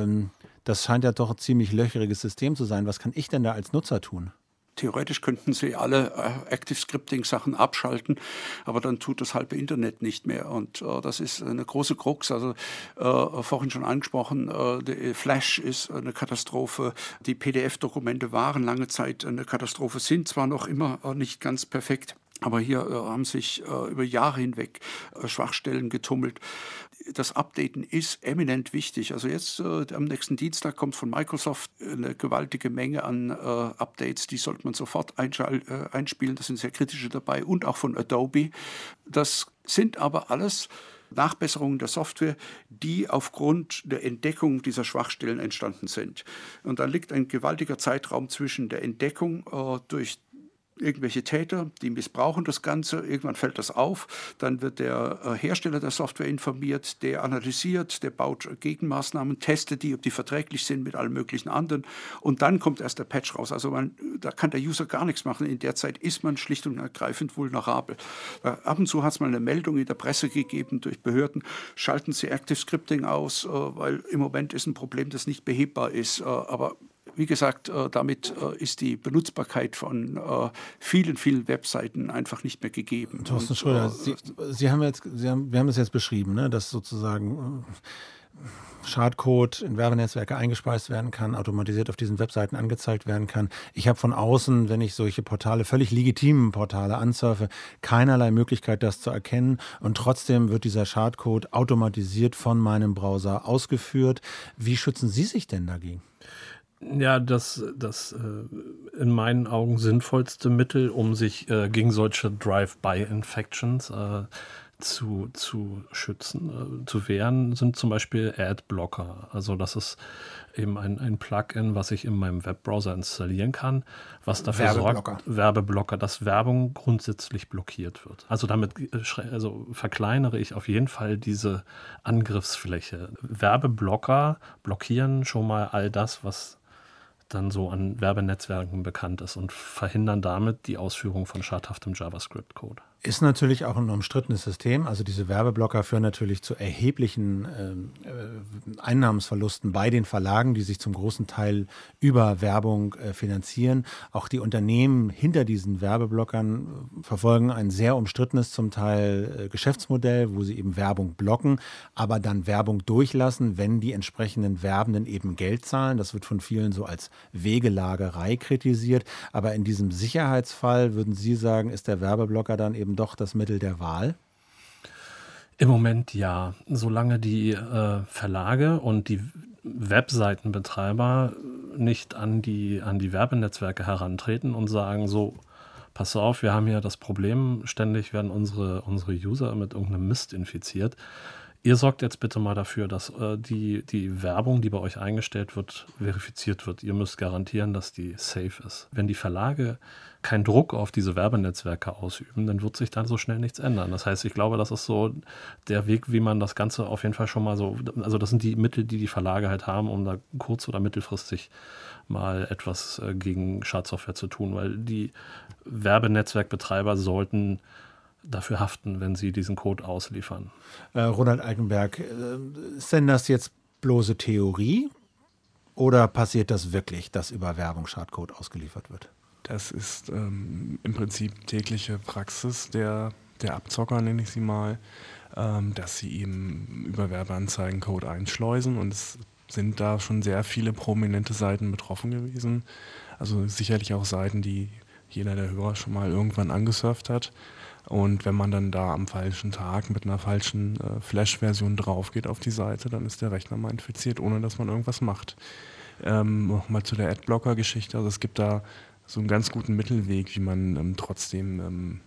das scheint ja doch ein ziemlich löcheriges System zu sein. Was kann ich denn da als Nutzer tun? Theoretisch könnten Sie alle Active-Scripting-Sachen abschalten, aber dann tut das halbe Internet nicht mehr. Und das ist eine große Krux. Also vorhin schon angesprochen, Flash ist eine Katastrophe. Die PDF-Dokumente waren lange Zeit eine Katastrophe, sind zwar noch immer nicht ganz perfekt, aber hier haben sich über Jahre hinweg Schwachstellen getummelt. Das Updaten ist eminent wichtig. Also jetzt am nächsten Dienstag kommt von Microsoft eine gewaltige Menge an Updates, die sollte man sofort einspielen. Da sind sehr kritische dabei und auch von Adobe. Das sind aber alles Nachbesserungen der Software, die aufgrund der Entdeckung dieser Schwachstellen entstanden sind. Und da liegt ein gewaltiger Zeitraum zwischen der Entdeckung durch irgendwelche Täter, die missbrauchen das Ganze, irgendwann fällt das auf, dann wird der Hersteller der Software informiert, der analysiert, der baut Gegenmaßnahmen, testet die, ob die verträglich sind mit allen möglichen anderen und dann kommt erst der Patch raus. Also da kann der User gar nichts machen. In der Zeit ist man schlicht und ergreifend vulnerabel. Ab und zu hat es mal eine Meldung in der Presse gegeben durch Behörden, schalten Sie Active Scripting aus, weil im Moment ist ein Problem, das nicht behebbar ist, aber wie gesagt, damit ist die Benutzbarkeit von vielen, vielen Webseiten einfach nicht mehr gegeben. Thorsten Schröder, wir haben es jetzt beschrieben, ne, dass sozusagen Schadcode in Werbenetzwerke eingespeist werden kann, automatisiert auf diesen Webseiten angezeigt werden kann. Ich habe von außen, wenn ich solche Portale, völlig legitimen Portale ansurfe, keinerlei Möglichkeit, das zu erkennen. Und trotzdem wird dieser Schadcode automatisiert von meinem Browser ausgeführt. Wie schützen Sie sich denn dagegen? Ja, das in meinen Augen sinnvollste Mittel, um sich gegen solche Drive-by-Infections zu schützen, zu wehren, sind zum Beispiel Adblocker. Also das ist eben ein Plugin, was ich in meinem Webbrowser installieren kann, was dafür sorgt, Werbeblocker, dass Werbung grundsätzlich blockiert wird. Also damit verkleinere ich auf jeden Fall diese Angriffsfläche. Werbeblocker blockieren schon mal all das, was dann so an Werbenetzwerken bekannt ist und verhindern damit die Ausführung von schadhaftem JavaScript-Code. Ist natürlich auch ein umstrittenes System. Also diese Werbeblocker führen natürlich zu erheblichen Einnahmensverlusten bei den Verlagen, die sich zum großen Teil über Werbung finanzieren. Auch die Unternehmen hinter diesen Werbeblockern verfolgen ein sehr umstrittenes zum Teil Geschäftsmodell, wo sie eben Werbung blocken, aber dann Werbung durchlassen, wenn die entsprechenden Werbenden eben Geld zahlen. Das wird von vielen so als Wegelagerei kritisiert. Aber in diesem Sicherheitsfall, würden Sie sagen, ist der Werbeblocker dann eben doch das Mittel der Wahl? Im Moment ja. Solange die Verlage und die Webseitenbetreiber nicht an die Werbenetzwerke herantreten und sagen so, pass auf, wir haben hier das Problem, ständig werden unsere User mit irgendeinem Mist infiziert. Ihr sorgt jetzt bitte mal dafür, dass die Werbung, die bei euch eingestellt wird, verifiziert wird. Ihr müsst garantieren, dass die safe ist. Wenn die Verlage keinen Druck auf diese Werbenetzwerke ausüben, dann wird sich dann so schnell nichts ändern. Das heißt, ich glaube, das ist so der Weg, wie man das Ganze auf jeden Fall schon mal so, also das sind die Mittel, die Verlage halt haben, um da kurz- oder mittelfristig mal etwas gegen Schadsoftware zu tun, weil die Werbenetzwerkbetreiber sollten dafür haften, wenn sie diesen Code ausliefern. Ronald Alkenberg, ist denn das jetzt bloße Theorie oder passiert das wirklich, dass über Werbung Schadcode ausgeliefert wird? Das ist im Prinzip tägliche Praxis der Abzocker, nenne ich sie mal, dass sie eben über Werbeanzeigen Code einschleusen und es sind da schon sehr viele prominente Seiten betroffen gewesen. Also sicherlich auch Seiten, die jeder der Hörer schon mal irgendwann angesurft hat. Und wenn man dann da am falschen Tag mit einer falschen Flash-Version drauf geht auf die Seite, dann ist der Rechner mal infiziert, ohne dass man irgendwas macht. Nochmal zu der Adblocker-Geschichte. Also es gibt da so einen ganz guten Mittelweg, wie man trotzdem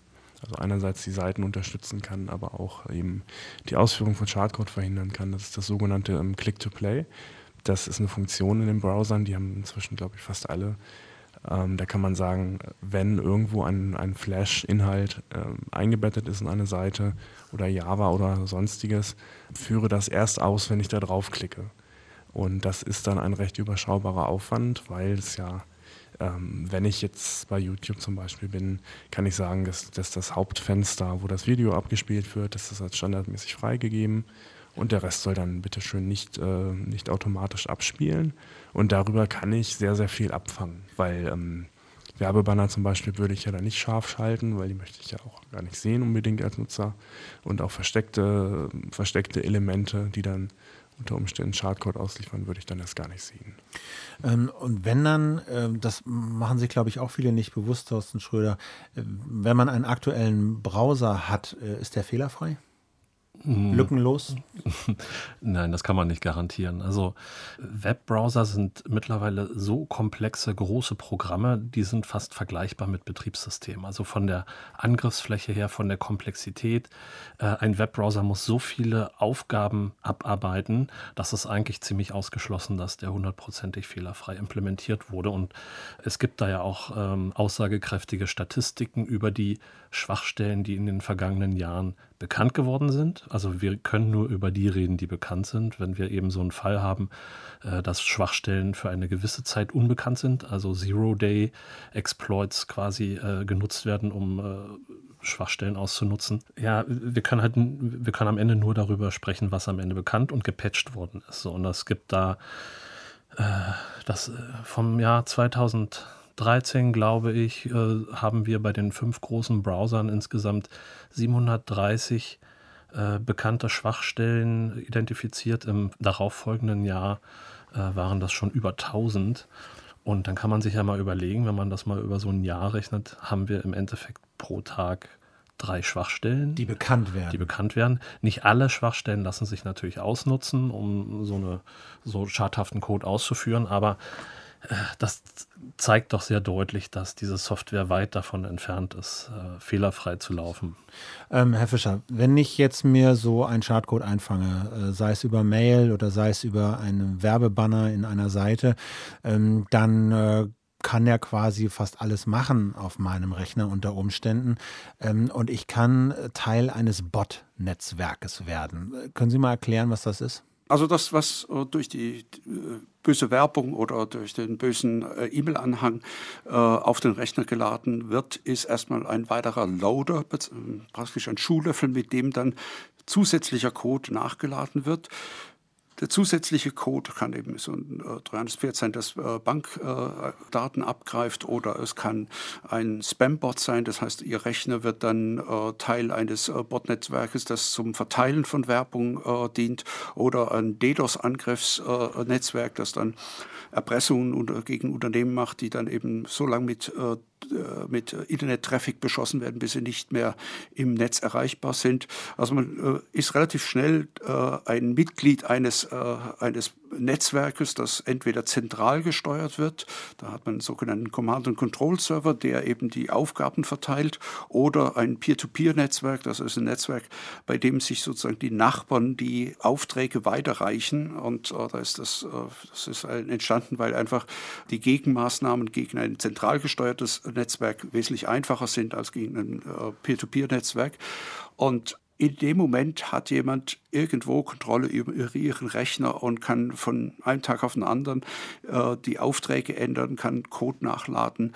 Also einerseits die Seiten unterstützen kann, aber auch eben die Ausführung von Schadcode verhindern kann. Das ist das sogenannte Click-to-Play. Das ist eine Funktion in den Browsern, die haben inzwischen, glaube ich, fast alle. Da kann man sagen, wenn irgendwo ein Flash-Inhalt eingebettet ist in eine Seite oder Java oder sonstiges, führe das erst aus, wenn ich da draufklicke. Und das ist dann ein recht überschaubarer Aufwand, weil es ja, wenn ich jetzt bei YouTube zum Beispiel bin, kann ich sagen, dass das Hauptfenster, wo das Video abgespielt wird, das ist als standardmäßig freigegeben. Und der Rest soll dann bitteschön nicht automatisch abspielen. Und darüber kann ich sehr, sehr viel abfangen, weil Werbebanner zum Beispiel würde ich ja dann nicht scharf schalten, weil die möchte ich ja auch gar nicht sehen unbedingt als Nutzer. Und auch versteckte Elemente, die dann unter Umständen Schadcode ausliefern, würde ich dann erst gar nicht sehen. Und wenn dann, das machen sich, glaube ich, auch viele nicht bewusst, Thorsten Schröder, wenn man einen aktuellen Browser hat, ist der fehlerfrei? Lückenlos? Nein, das kann man nicht garantieren. Also Webbrowser sind mittlerweile so komplexe, große Programme, die sind fast vergleichbar mit Betriebssystemen. Also von der Angriffsfläche her, von der Komplexität. Ein Webbrowser muss so viele Aufgaben abarbeiten, dass es eigentlich ziemlich ausgeschlossen, dass der 100%ig fehlerfrei implementiert wurde. Und es gibt da ja auch aussagekräftige Statistiken über die Schwachstellen, die in den vergangenen Jahren bekannt geworden sind. Also wir können nur über die reden, die bekannt sind. Wenn wir eben so einen Fall haben, dass Schwachstellen für eine gewisse Zeit unbekannt sind, also Zero-Day-Exploits quasi genutzt werden, um Schwachstellen auszunutzen. Ja, wir können am Ende nur darüber sprechen, was am Ende bekannt und gepatcht worden ist. So, und es gibt da das vom Jahr 2013, glaube ich, haben wir bei den 5 großen Browsern insgesamt 730 bekannte Schwachstellen identifiziert. Im darauffolgenden Jahr waren das schon über 1000. Und dann kann man sich ja mal überlegen, wenn man das mal über so ein Jahr rechnet, haben wir im Endeffekt pro Tag 3 Schwachstellen. Die bekannt werden. Nicht alle Schwachstellen lassen sich natürlich ausnutzen, um so schadhaften Code auszuführen, aber das zeigt doch sehr deutlich, dass diese Software weit davon entfernt ist, fehlerfrei zu laufen. Herr Fischer, wenn ich jetzt mir so einen Schadcode einfange, sei es über Mail oder sei es über einen Werbebanner in einer Seite, dann kann er quasi fast alles machen auf meinem Rechner unter Umständen. Und ich kann Teil eines Bot-Netzwerkes werden. Können Sie mal erklären, was das ist? Also das, was durch die böse Werbung oder durch den bösen E-Mail-Anhang auf den Rechner geladen wird, ist erstmal ein weiterer Loader, praktisch ein Schuhlöffel, mit dem dann zusätzlicher Code nachgeladen wird. Der zusätzliche Code kann eben so ein Trojanisches sein, das Bankdaten abgreift, oder es kann ein Spam-Bot sein, das heißt, Ihr Rechner wird dann Teil eines Bot-Netzwerkes, das zum Verteilen von Werbung dient, oder ein DDoS-Angriffsnetzwerk, das dann Erpressungen gegen Unternehmen macht, die dann eben so lange mit Internet-Traffic beschossen werden, bis sie nicht mehr im Netz erreichbar sind. Also man ist relativ schnell ein Mitglied eines Netzwerkes, das entweder zentral gesteuert wird, da hat man einen sogenannten Command-and-Control-Server, der eben die Aufgaben verteilt, oder ein Peer-to-Peer-Netzwerk, das ist ein Netzwerk, bei dem sich sozusagen die Nachbarn die Aufträge weiterreichen, und das ist entstanden, weil einfach die Gegenmaßnahmen gegen ein zentral gesteuertes Netzwerk wesentlich einfacher sind als gegen ein Peer-to-Peer-Netzwerk. Und in dem Moment hat jemand irgendwo Kontrolle über ihren Rechner und kann von einem Tag auf den anderen die Aufträge ändern, kann Code nachladen.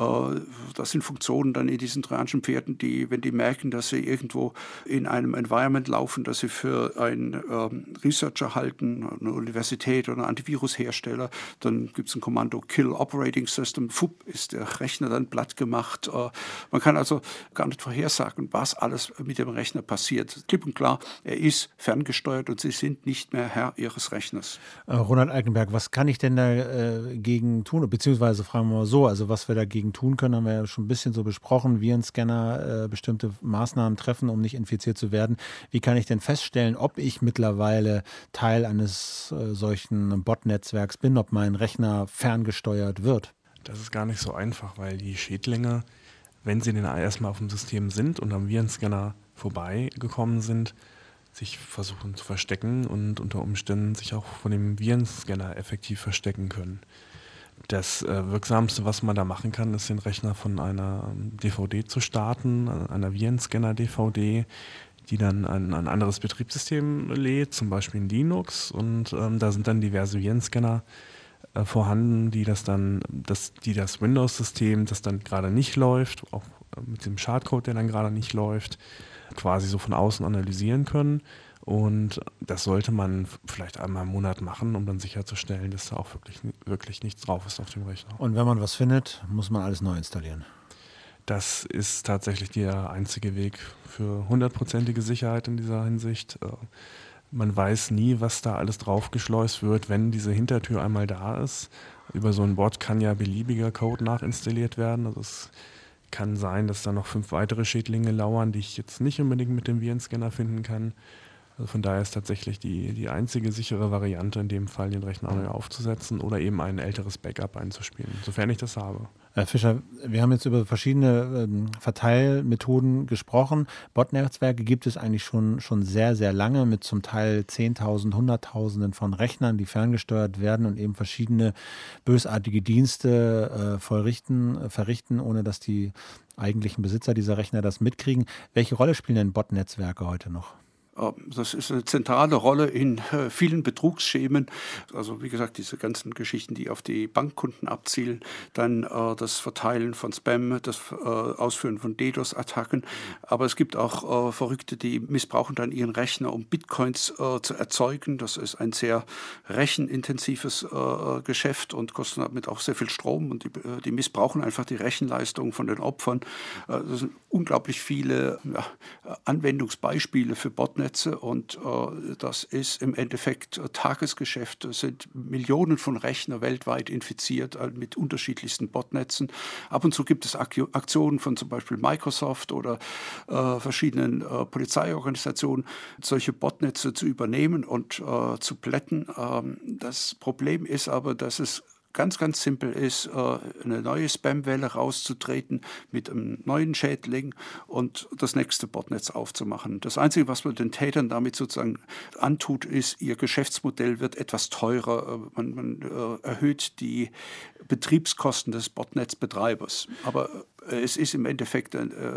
Das sind Funktionen dann in diesen trojanischen Pferden, die, wenn die merken, dass sie irgendwo in einem Environment laufen, dass sie für einen Researcher halten, eine Universität oder einen Antivirushersteller, dann gibt es ein Kommando Kill Operating System, fupp, ist der Rechner dann platt gemacht. Man kann also gar nicht vorhersagen, was alles mit dem Rechner passiert. Klipp und klar, er ist ferngesteuert und Sie sind nicht mehr Herr Ihres Rechners. Ronald Alkenberg, was kann ich denn dagegen tun? Beziehungsweise fragen wir mal so, also was wir dagegen tun können, haben wir ja schon ein bisschen so besprochen, Virenscanner, bestimmte Maßnahmen treffen, um nicht infiziert zu werden. Wie kann ich denn feststellen, ob ich mittlerweile Teil eines solchen Bot-Netzwerks bin, ob mein Rechner ferngesteuert wird? Das ist gar nicht so einfach, weil die Schädlinge wenn sie denn erstmal auf dem System sind und am Virenscanner vorbeigekommen sind, sich versuchen zu verstecken und unter Umständen sich auch von dem Virenscanner effektiv verstecken können. Das Wirksamste, was man da machen kann, ist den Rechner von einer DVD zu starten, einer Virenscanner-DVD, die dann ein anderes Betriebssystem lädt, zum Beispiel in Linux. Und da sind dann diverse Virenscanner vorhanden, die das Windows-System, das dann gerade nicht läuft, auch mit dem Schadcode, der dann gerade nicht läuft, quasi so von außen analysieren können. Und das sollte man vielleicht einmal im Monat machen, um dann sicherzustellen, dass da auch wirklich nichts drauf ist auf dem Rechner. Und wenn man was findet, muss man alles neu installieren. Das ist tatsächlich der einzige Weg für 100%ige Sicherheit in dieser Hinsicht. Man weiß nie, was da alles draufgeschleust wird, wenn diese Hintertür einmal da ist. Über so ein Bot kann ja beliebiger Code nachinstalliert werden. Also es kann sein, dass da noch 5 weitere Schädlinge lauern, die ich jetzt nicht unbedingt mit dem Virenscanner finden kann. Also von daher ist tatsächlich die einzige sichere Variante in dem Fall, den Rechner neu aufzusetzen oder eben ein älteres Backup einzuspielen, sofern ich das habe. Herr Fischer, wir haben jetzt über verschiedene Verteilmethoden gesprochen. Botnetzwerke gibt es eigentlich schon sehr, sehr lange mit zum Teil 10.000, Hunderttausenden von Rechnern, die ferngesteuert werden und eben verschiedene bösartige Dienste verrichten, ohne dass die eigentlichen Besitzer dieser Rechner das mitkriegen. Welche Rolle spielen denn Botnetzwerke heute noch? Das ist eine zentrale Rolle in vielen Betrugsschemen. Also wie gesagt, diese ganzen Geschichten, die auf die Bankkunden abzielen, dann das Verteilen von Spam, das Ausführen von DDoS-Attacken. Aber es gibt auch Verrückte, die missbrauchen dann ihren Rechner, um Bitcoins zu erzeugen. Das ist ein sehr rechenintensives Geschäft und kostet damit auch sehr viel Strom. Und die missbrauchen einfach die Rechenleistung von den Opfern. Das sind unglaublich viele Anwendungsbeispiele für Botnetze. Und das ist im Endeffekt Tagesgeschäft. Es sind Millionen von Rechner weltweit infiziert mit unterschiedlichsten Botnetzen. Ab und zu gibt es Aktionen von zum Beispiel Microsoft oder verschiedenen Polizeiorganisationen, solche Botnetze zu übernehmen und zu plätten. Das Problem ist aber, dass es ganz, ganz simpel ist, eine neue Spamwelle rauszutreten mit einem neuen Schädling und das nächste Botnetz aufzumachen. Das Einzige, was man den Tätern damit sozusagen antut, ist, ihr Geschäftsmodell wird etwas teurer. Man erhöht die Betriebskosten des Botnetzbetreibers. Aber es ist im Endeffekt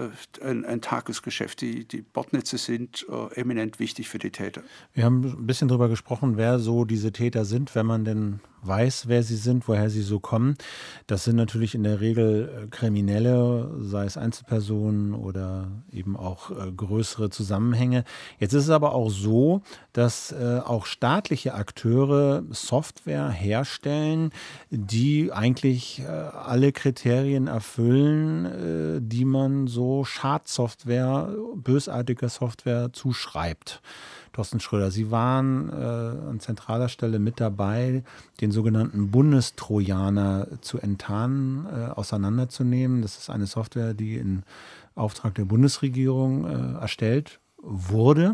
ein Tagesgeschäft. Die Botnetze sind eminent wichtig für die Täter. Wir haben ein bisschen darüber gesprochen, wer so diese Täter sind, wenn man denn weiß, wer sie sind, woher sie so kommen. Das sind natürlich in der Regel Kriminelle, sei es Einzelpersonen oder eben auch größere Zusammenhänge. Jetzt ist es aber auch so, dass auch staatliche Akteure Software herstellen, die eigentlich alle Kriterien erfüllen, die man so Schadsoftware, bösartiger Software zuschreibt. Thorsten Schröder, Sie waren an zentraler Stelle mit dabei, den sogenannten Bundestrojaner zu enttarnen, auseinanderzunehmen. Das ist eine Software, die in Auftrag der Bundesregierung erstellt wurde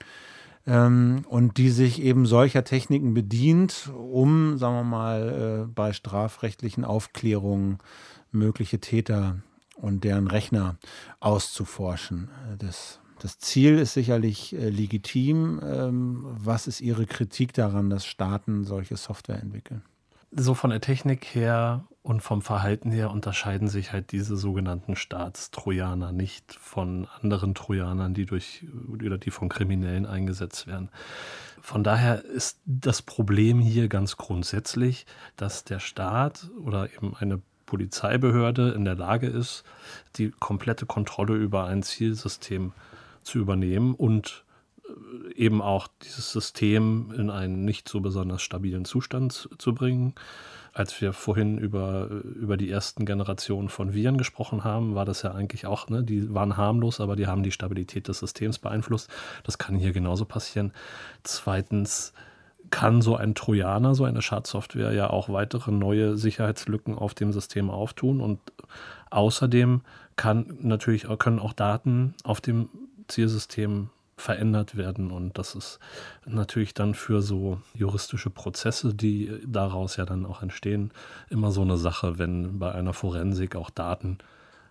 und die sich eben solcher Techniken bedient, um, sagen wir mal, bei strafrechtlichen Aufklärungen mögliche Täter und deren Rechner auszuforschen. Das Ziel ist sicherlich legitim. Was ist Ihre Kritik daran, dass Staaten solche Software entwickeln? So von der Technik her und vom Verhalten her unterscheiden sich halt diese sogenannten Staatstrojaner nicht von anderen Trojanern, die von Kriminellen eingesetzt werden. Von daher ist das Problem hier ganz grundsätzlich, dass der Staat oder eben eine Polizeibehörde in der Lage ist, die komplette Kontrolle über ein Zielsystem zu übernehmen und eben auch dieses System in einen nicht so besonders stabilen Zustand zu bringen. Als wir vorhin über die ersten Generationen von Viren gesprochen haben, war das ja eigentlich auch, die waren harmlos, aber die haben die Stabilität des Systems beeinflusst. Das kann hier genauso passieren. Zweitens kann so ein Trojaner, so eine Schadsoftware ja auch weitere neue Sicherheitslücken auf dem System auftun und außerdem können auch Daten auf dem Zielsystem verändert werden und das ist natürlich dann für so juristische Prozesse, die daraus ja dann auch entstehen, immer so eine Sache, wenn bei einer Forensik auch Daten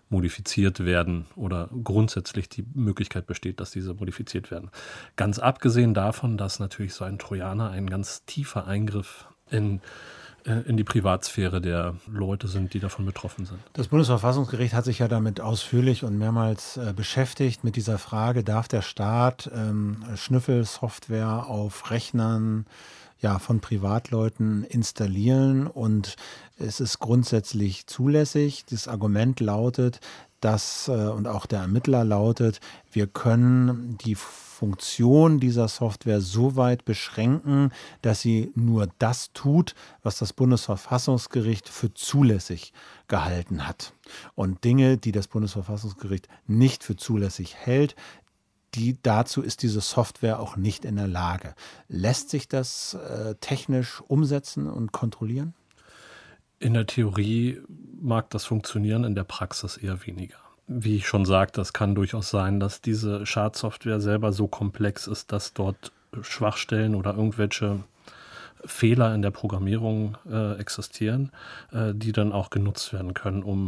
modifiziert werden oder grundsätzlich die Möglichkeit besteht, dass diese modifiziert werden. Ganz abgesehen davon, dass natürlich so ein Trojaner ein ganz tiefer Eingriff in die Privatsphäre der Leute sind, die davon betroffen sind. Das Bundesverfassungsgericht hat sich ja damit ausführlich und mehrmals beschäftigt mit dieser Frage, darf der Staat Schnüffelsoftware auf Rechnern von Privatleuten installieren, und es ist grundsätzlich zulässig. Das Argument lautet, und auch der Ermittler lautet, wir können die Funktion dieser Software so weit beschränken, dass sie nur das tut, was das Bundesverfassungsgericht für zulässig gehalten hat. Und Dinge, die das Bundesverfassungsgericht nicht für zulässig hält, dazu ist diese Software auch nicht in der Lage. Lässt sich das technisch umsetzen und kontrollieren? In der Theorie mag das funktionieren, in der Praxis eher weniger. Wie ich schon sagte, es kann durchaus sein, dass diese Schadsoftware selber so komplex ist, dass dort Schwachstellen oder irgendwelche Fehler in der Programmierung existieren, die dann auch genutzt werden können, um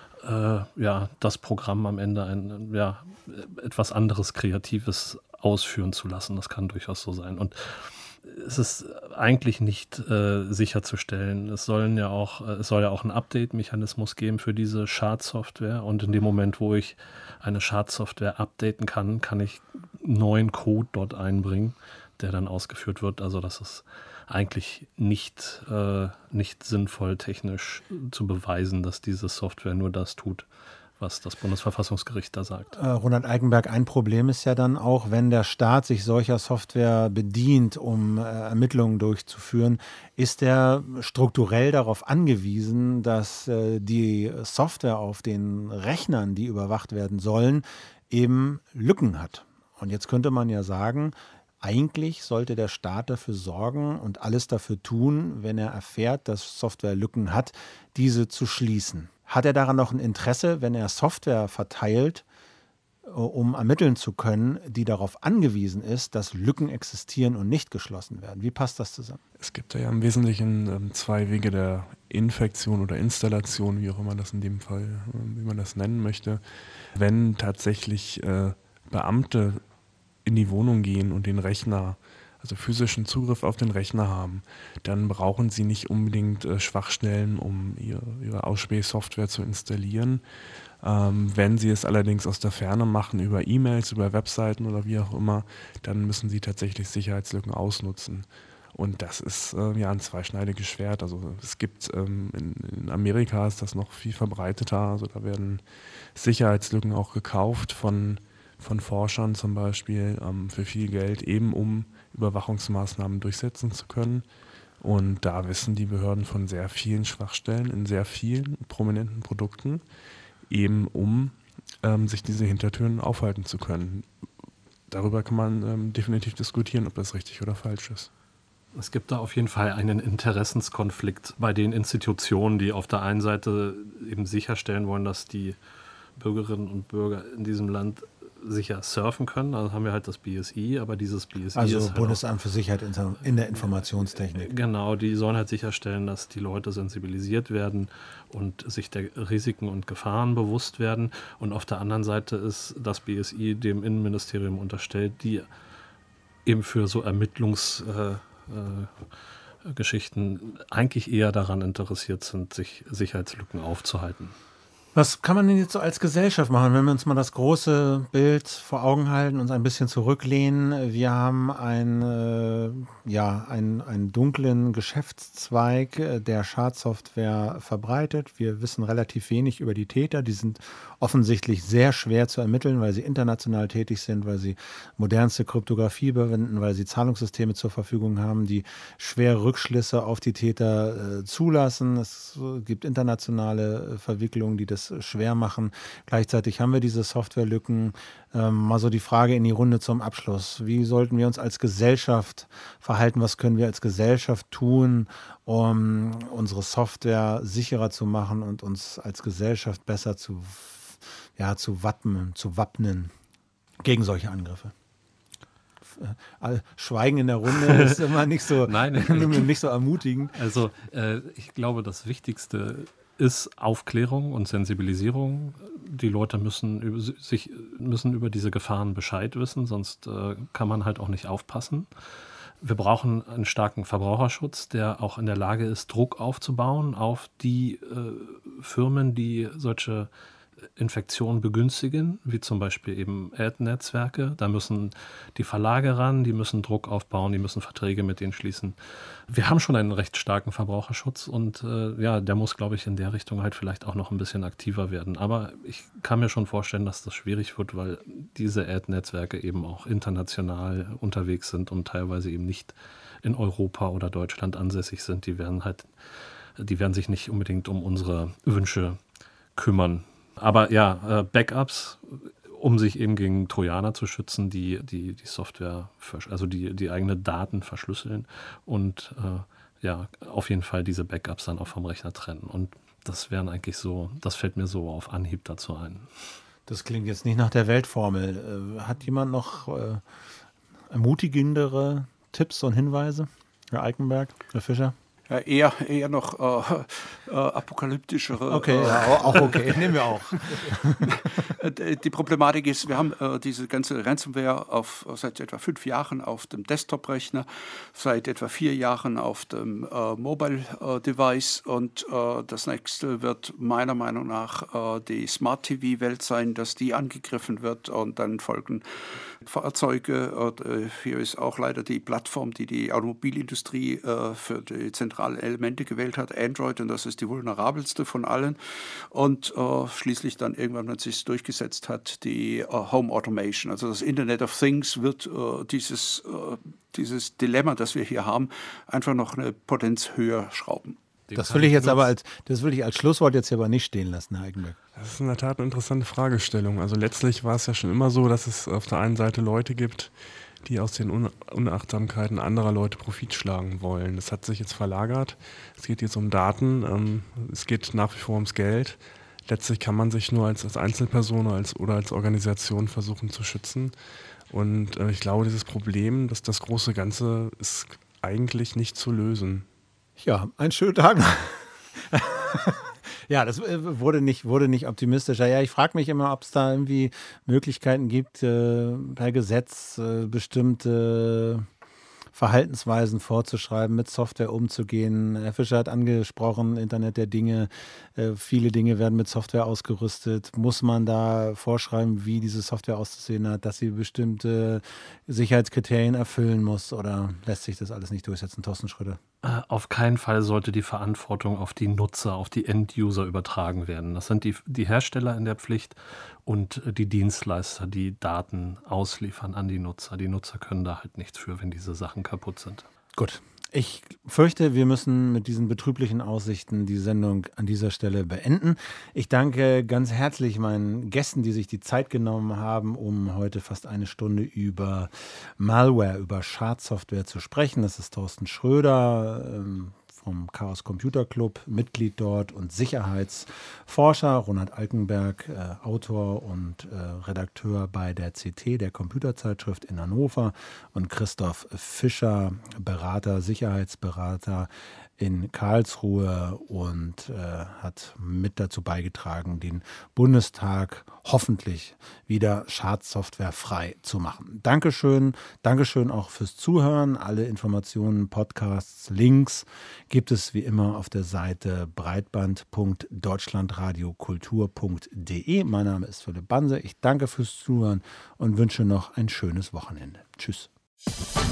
das Programm am Ende etwas anderes Kreatives ausführen zu lassen. Das kann durchaus so sein. Und es ist eigentlich nicht sicherzustellen. Es soll ja auch einen Update-Mechanismus geben für diese Schadsoftware. Und in dem Moment, wo ich eine Schadsoftware updaten kann, kann ich neuen Code dort einbringen, der dann ausgeführt wird. Also das ist eigentlich nicht sinnvoll technisch zu beweisen, dass diese Software nur das tut, was das Bundesverfassungsgericht da sagt. Ronald Eikenberg, ein Problem ist ja dann auch, wenn der Staat sich solcher Software bedient, um Ermittlungen durchzuführen, ist er strukturell darauf angewiesen, dass die Software auf den Rechnern, die überwacht werden sollen, eben Lücken hat. Und jetzt könnte man ja sagen, eigentlich sollte der Staat dafür sorgen und alles dafür tun, wenn er erfährt, dass Software Lücken hat, diese zu schließen. Hat er daran noch ein Interesse, wenn er Software verteilt, um ermitteln zu können, die darauf angewiesen ist, dass Lücken existieren und nicht geschlossen werden? Wie passt das zusammen? Es gibt ja im Wesentlichen zwei Wege der Infektion oder Installation, wie auch immer das in dem Fall, wie man das nennen möchte. Wenn tatsächlich Beamte in die Wohnung gehen und den Rechner, also physischen Zugriff auf den Rechner haben, dann brauchen sie nicht unbedingt Schwachstellen, um ihre Ausspähsoftware zu installieren. Wenn sie es allerdings aus der Ferne machen, über E-Mails, über Webseiten oder wie auch immer, dann müssen sie tatsächlich Sicherheitslücken ausnutzen. Und das ist ein zweischneidiges Schwert. Also es gibt in Amerika ist das noch viel verbreiteter. Also da werden Sicherheitslücken auch gekauft von Forschern zum Beispiel für viel Geld, eben um Überwachungsmaßnahmen durchsetzen zu können. Und da wissen die Behörden von sehr vielen Schwachstellen in sehr vielen prominenten Produkten, eben um sich diese Hintertüren aufhalten zu können. Darüber kann man definitiv diskutieren, ob das richtig oder falsch ist. Es gibt da auf jeden Fall einen Interessenskonflikt bei den Institutionen, die auf der einen Seite eben sicherstellen wollen, dass die Bürgerinnen und Bürger in diesem Land sicher surfen können. Also haben wir halt das BSI, aber dieses BSI also ist Bundesamt für Sicherheit in der Informationstechnik. Genau, die sollen halt sicherstellen, dass die Leute sensibilisiert werden und sich der Risiken und Gefahren bewusst werden. Und auf der anderen Seite ist das BSI dem Innenministerium unterstellt, die eben für so Ermittlungsgeschichten eigentlich eher daran interessiert sind, sich Sicherheitslücken aufzuhalten. Was kann man denn jetzt so als Gesellschaft machen, wenn wir uns mal das große Bild vor Augen halten, uns ein bisschen zurücklehnen? Wir haben einen dunklen Geschäftszweig, der Schadsoftware verbreitet. Wir wissen relativ wenig über die Täter. Die sind offensichtlich sehr schwer zu ermitteln, weil sie international tätig sind, weil sie modernste Kryptographie verwenden, weil sie Zahlungssysteme zur Verfügung haben, die schwere Rückschlüsse auf die Täter zulassen. Es gibt internationale Verwicklungen, die das schwer machen. Gleichzeitig haben wir diese Softwarelücken. Mal so die Frage in die Runde zum Abschluss. Wie sollten wir uns als Gesellschaft verhalten? Was können wir als Gesellschaft tun, um unsere Software sicherer zu machen und uns als Gesellschaft besser zu wappnen gegen solche Angriffe? Schweigen in der Runde ist immer nicht so, nicht so ermutigend. Also ich glaube, das Wichtigste ist Aufklärung und Sensibilisierung die Leute müssen über diese Gefahren Bescheid wissen, sonst kann man halt auch nicht aufpassen. Wir brauchen einen starken Verbraucherschutz, der auch in der Lage ist, Druck aufzubauen auf die Firmen, die solche Infektionen begünstigen, wie zum Beispiel eben Ad-Netzwerke. Da müssen die Verlage ran, die müssen Druck aufbauen, die müssen Verträge mit denen schließen. Wir haben schon einen recht starken Verbraucherschutz und der muss, glaube ich, in der Richtung halt vielleicht auch noch ein bisschen aktiver werden. Aber ich kann mir schon vorstellen, dass das schwierig wird, weil diese Ad-Netzwerke eben auch international unterwegs sind und teilweise eben nicht in Europa oder Deutschland ansässig sind. Die werden sich nicht unbedingt um unsere Wünsche kümmern. Aber Backups, um sich eben gegen Trojaner zu schützen, die Software, also die eigene Daten verschlüsseln und auf jeden Fall diese Backups dann auch vom Rechner trennen. Und das wären eigentlich so, das fällt mir so auf Anhieb dazu ein. Das klingt jetzt nicht nach der Weltformel. Hat jemand noch ermutigendere Tipps und Hinweise? Herr Eikenberg, Herr Fischer? Ja, eher noch apokalyptischere. Okay, auch okay, nehmen wir auch. Die Problematik ist, wir haben diese ganze Ransomware seit etwa 5 Jahren auf dem Desktop-Rechner, seit etwa 4 Jahren auf dem Mobile-Device und das nächste wird meiner Meinung nach die Smart-TV-Welt sein, dass die angegriffen wird und dann folgen Fahrzeuge. Und, hier ist auch leider die Plattform, die Automobilindustrie für die zentralen Elemente gewählt hat, Android, und das ist die vulnerabelste von allen. Und schließlich dann irgendwann, wenn es sich durchgesetzt hat, die Home Automation. Also das Internet of Things wird dieses Dilemma, das wir hier haben, einfach noch eine Potenz höher schrauben. Das will ich jetzt aber als Schlusswort jetzt hier aber nicht stehen lassen, Herr Eikenberg. Das ist in der Tat eine interessante Fragestellung. Also letztlich war es ja schon immer so, dass es auf der einen Seite Leute gibt, die aus den Unachtsamkeiten anderer Leute Profit schlagen wollen. Das hat sich jetzt verlagert. Es geht jetzt um Daten. Es geht nach wie vor ums Geld. Letztlich kann man sich nur als Einzelperson oder als Organisation versuchen zu schützen. Und ich glaube, dieses Problem, dass das große Ganze ist eigentlich nicht zu lösen. Ja, einen schönen Tag. Ja, das wurde nicht optimistischer. Ja, ich frage mich immer, ob es da irgendwie Möglichkeiten gibt, per Gesetz bestimmte Verhaltensweisen vorzuschreiben, mit Software umzugehen. Herr Fischer hat angesprochen, Internet der Dinge, viele Dinge werden mit Software ausgerüstet. Muss man da vorschreiben, wie diese Software auszusehen hat, dass sie bestimmte Sicherheitskriterien erfüllen muss, oder lässt sich das alles nicht durchsetzen, Thorsten Schröder? Auf keinen Fall sollte die Verantwortung auf die Nutzer, auf die End-User übertragen werden. Das sind die Hersteller in der Pflicht und die Dienstleister, die Daten ausliefern an die Nutzer. Die Nutzer können da halt nichts für, wenn diese Sachen kaputt sind. Gut. Ich fürchte, wir müssen mit diesen betrüblichen Aussichten die Sendung an dieser Stelle beenden. Ich danke ganz herzlich meinen Gästen, die sich die Zeit genommen haben, um heute fast eine Stunde über Malware, über Schadsoftware zu sprechen. Das ist Thorsten Schröder vom Chaos Computer Club, Mitglied dort und Sicherheitsforscher, Ronald Alkenberg, Autor und Redakteur bei der CT, der Computerzeitschrift in Hannover, und Christoph Fischer, Berater, Sicherheitsberater in Karlsruhe und hat mit dazu beigetragen, den Bundestag hoffentlich wieder schadsoftwarefrei zu machen. Dankeschön auch fürs Zuhören. Alle Informationen, Podcasts, Links gibt es wie immer auf der Seite breitband.deutschlandradiokultur.de. Mein Name ist Philipp Banse. Ich danke fürs Zuhören und wünsche noch ein schönes Wochenende. Tschüss.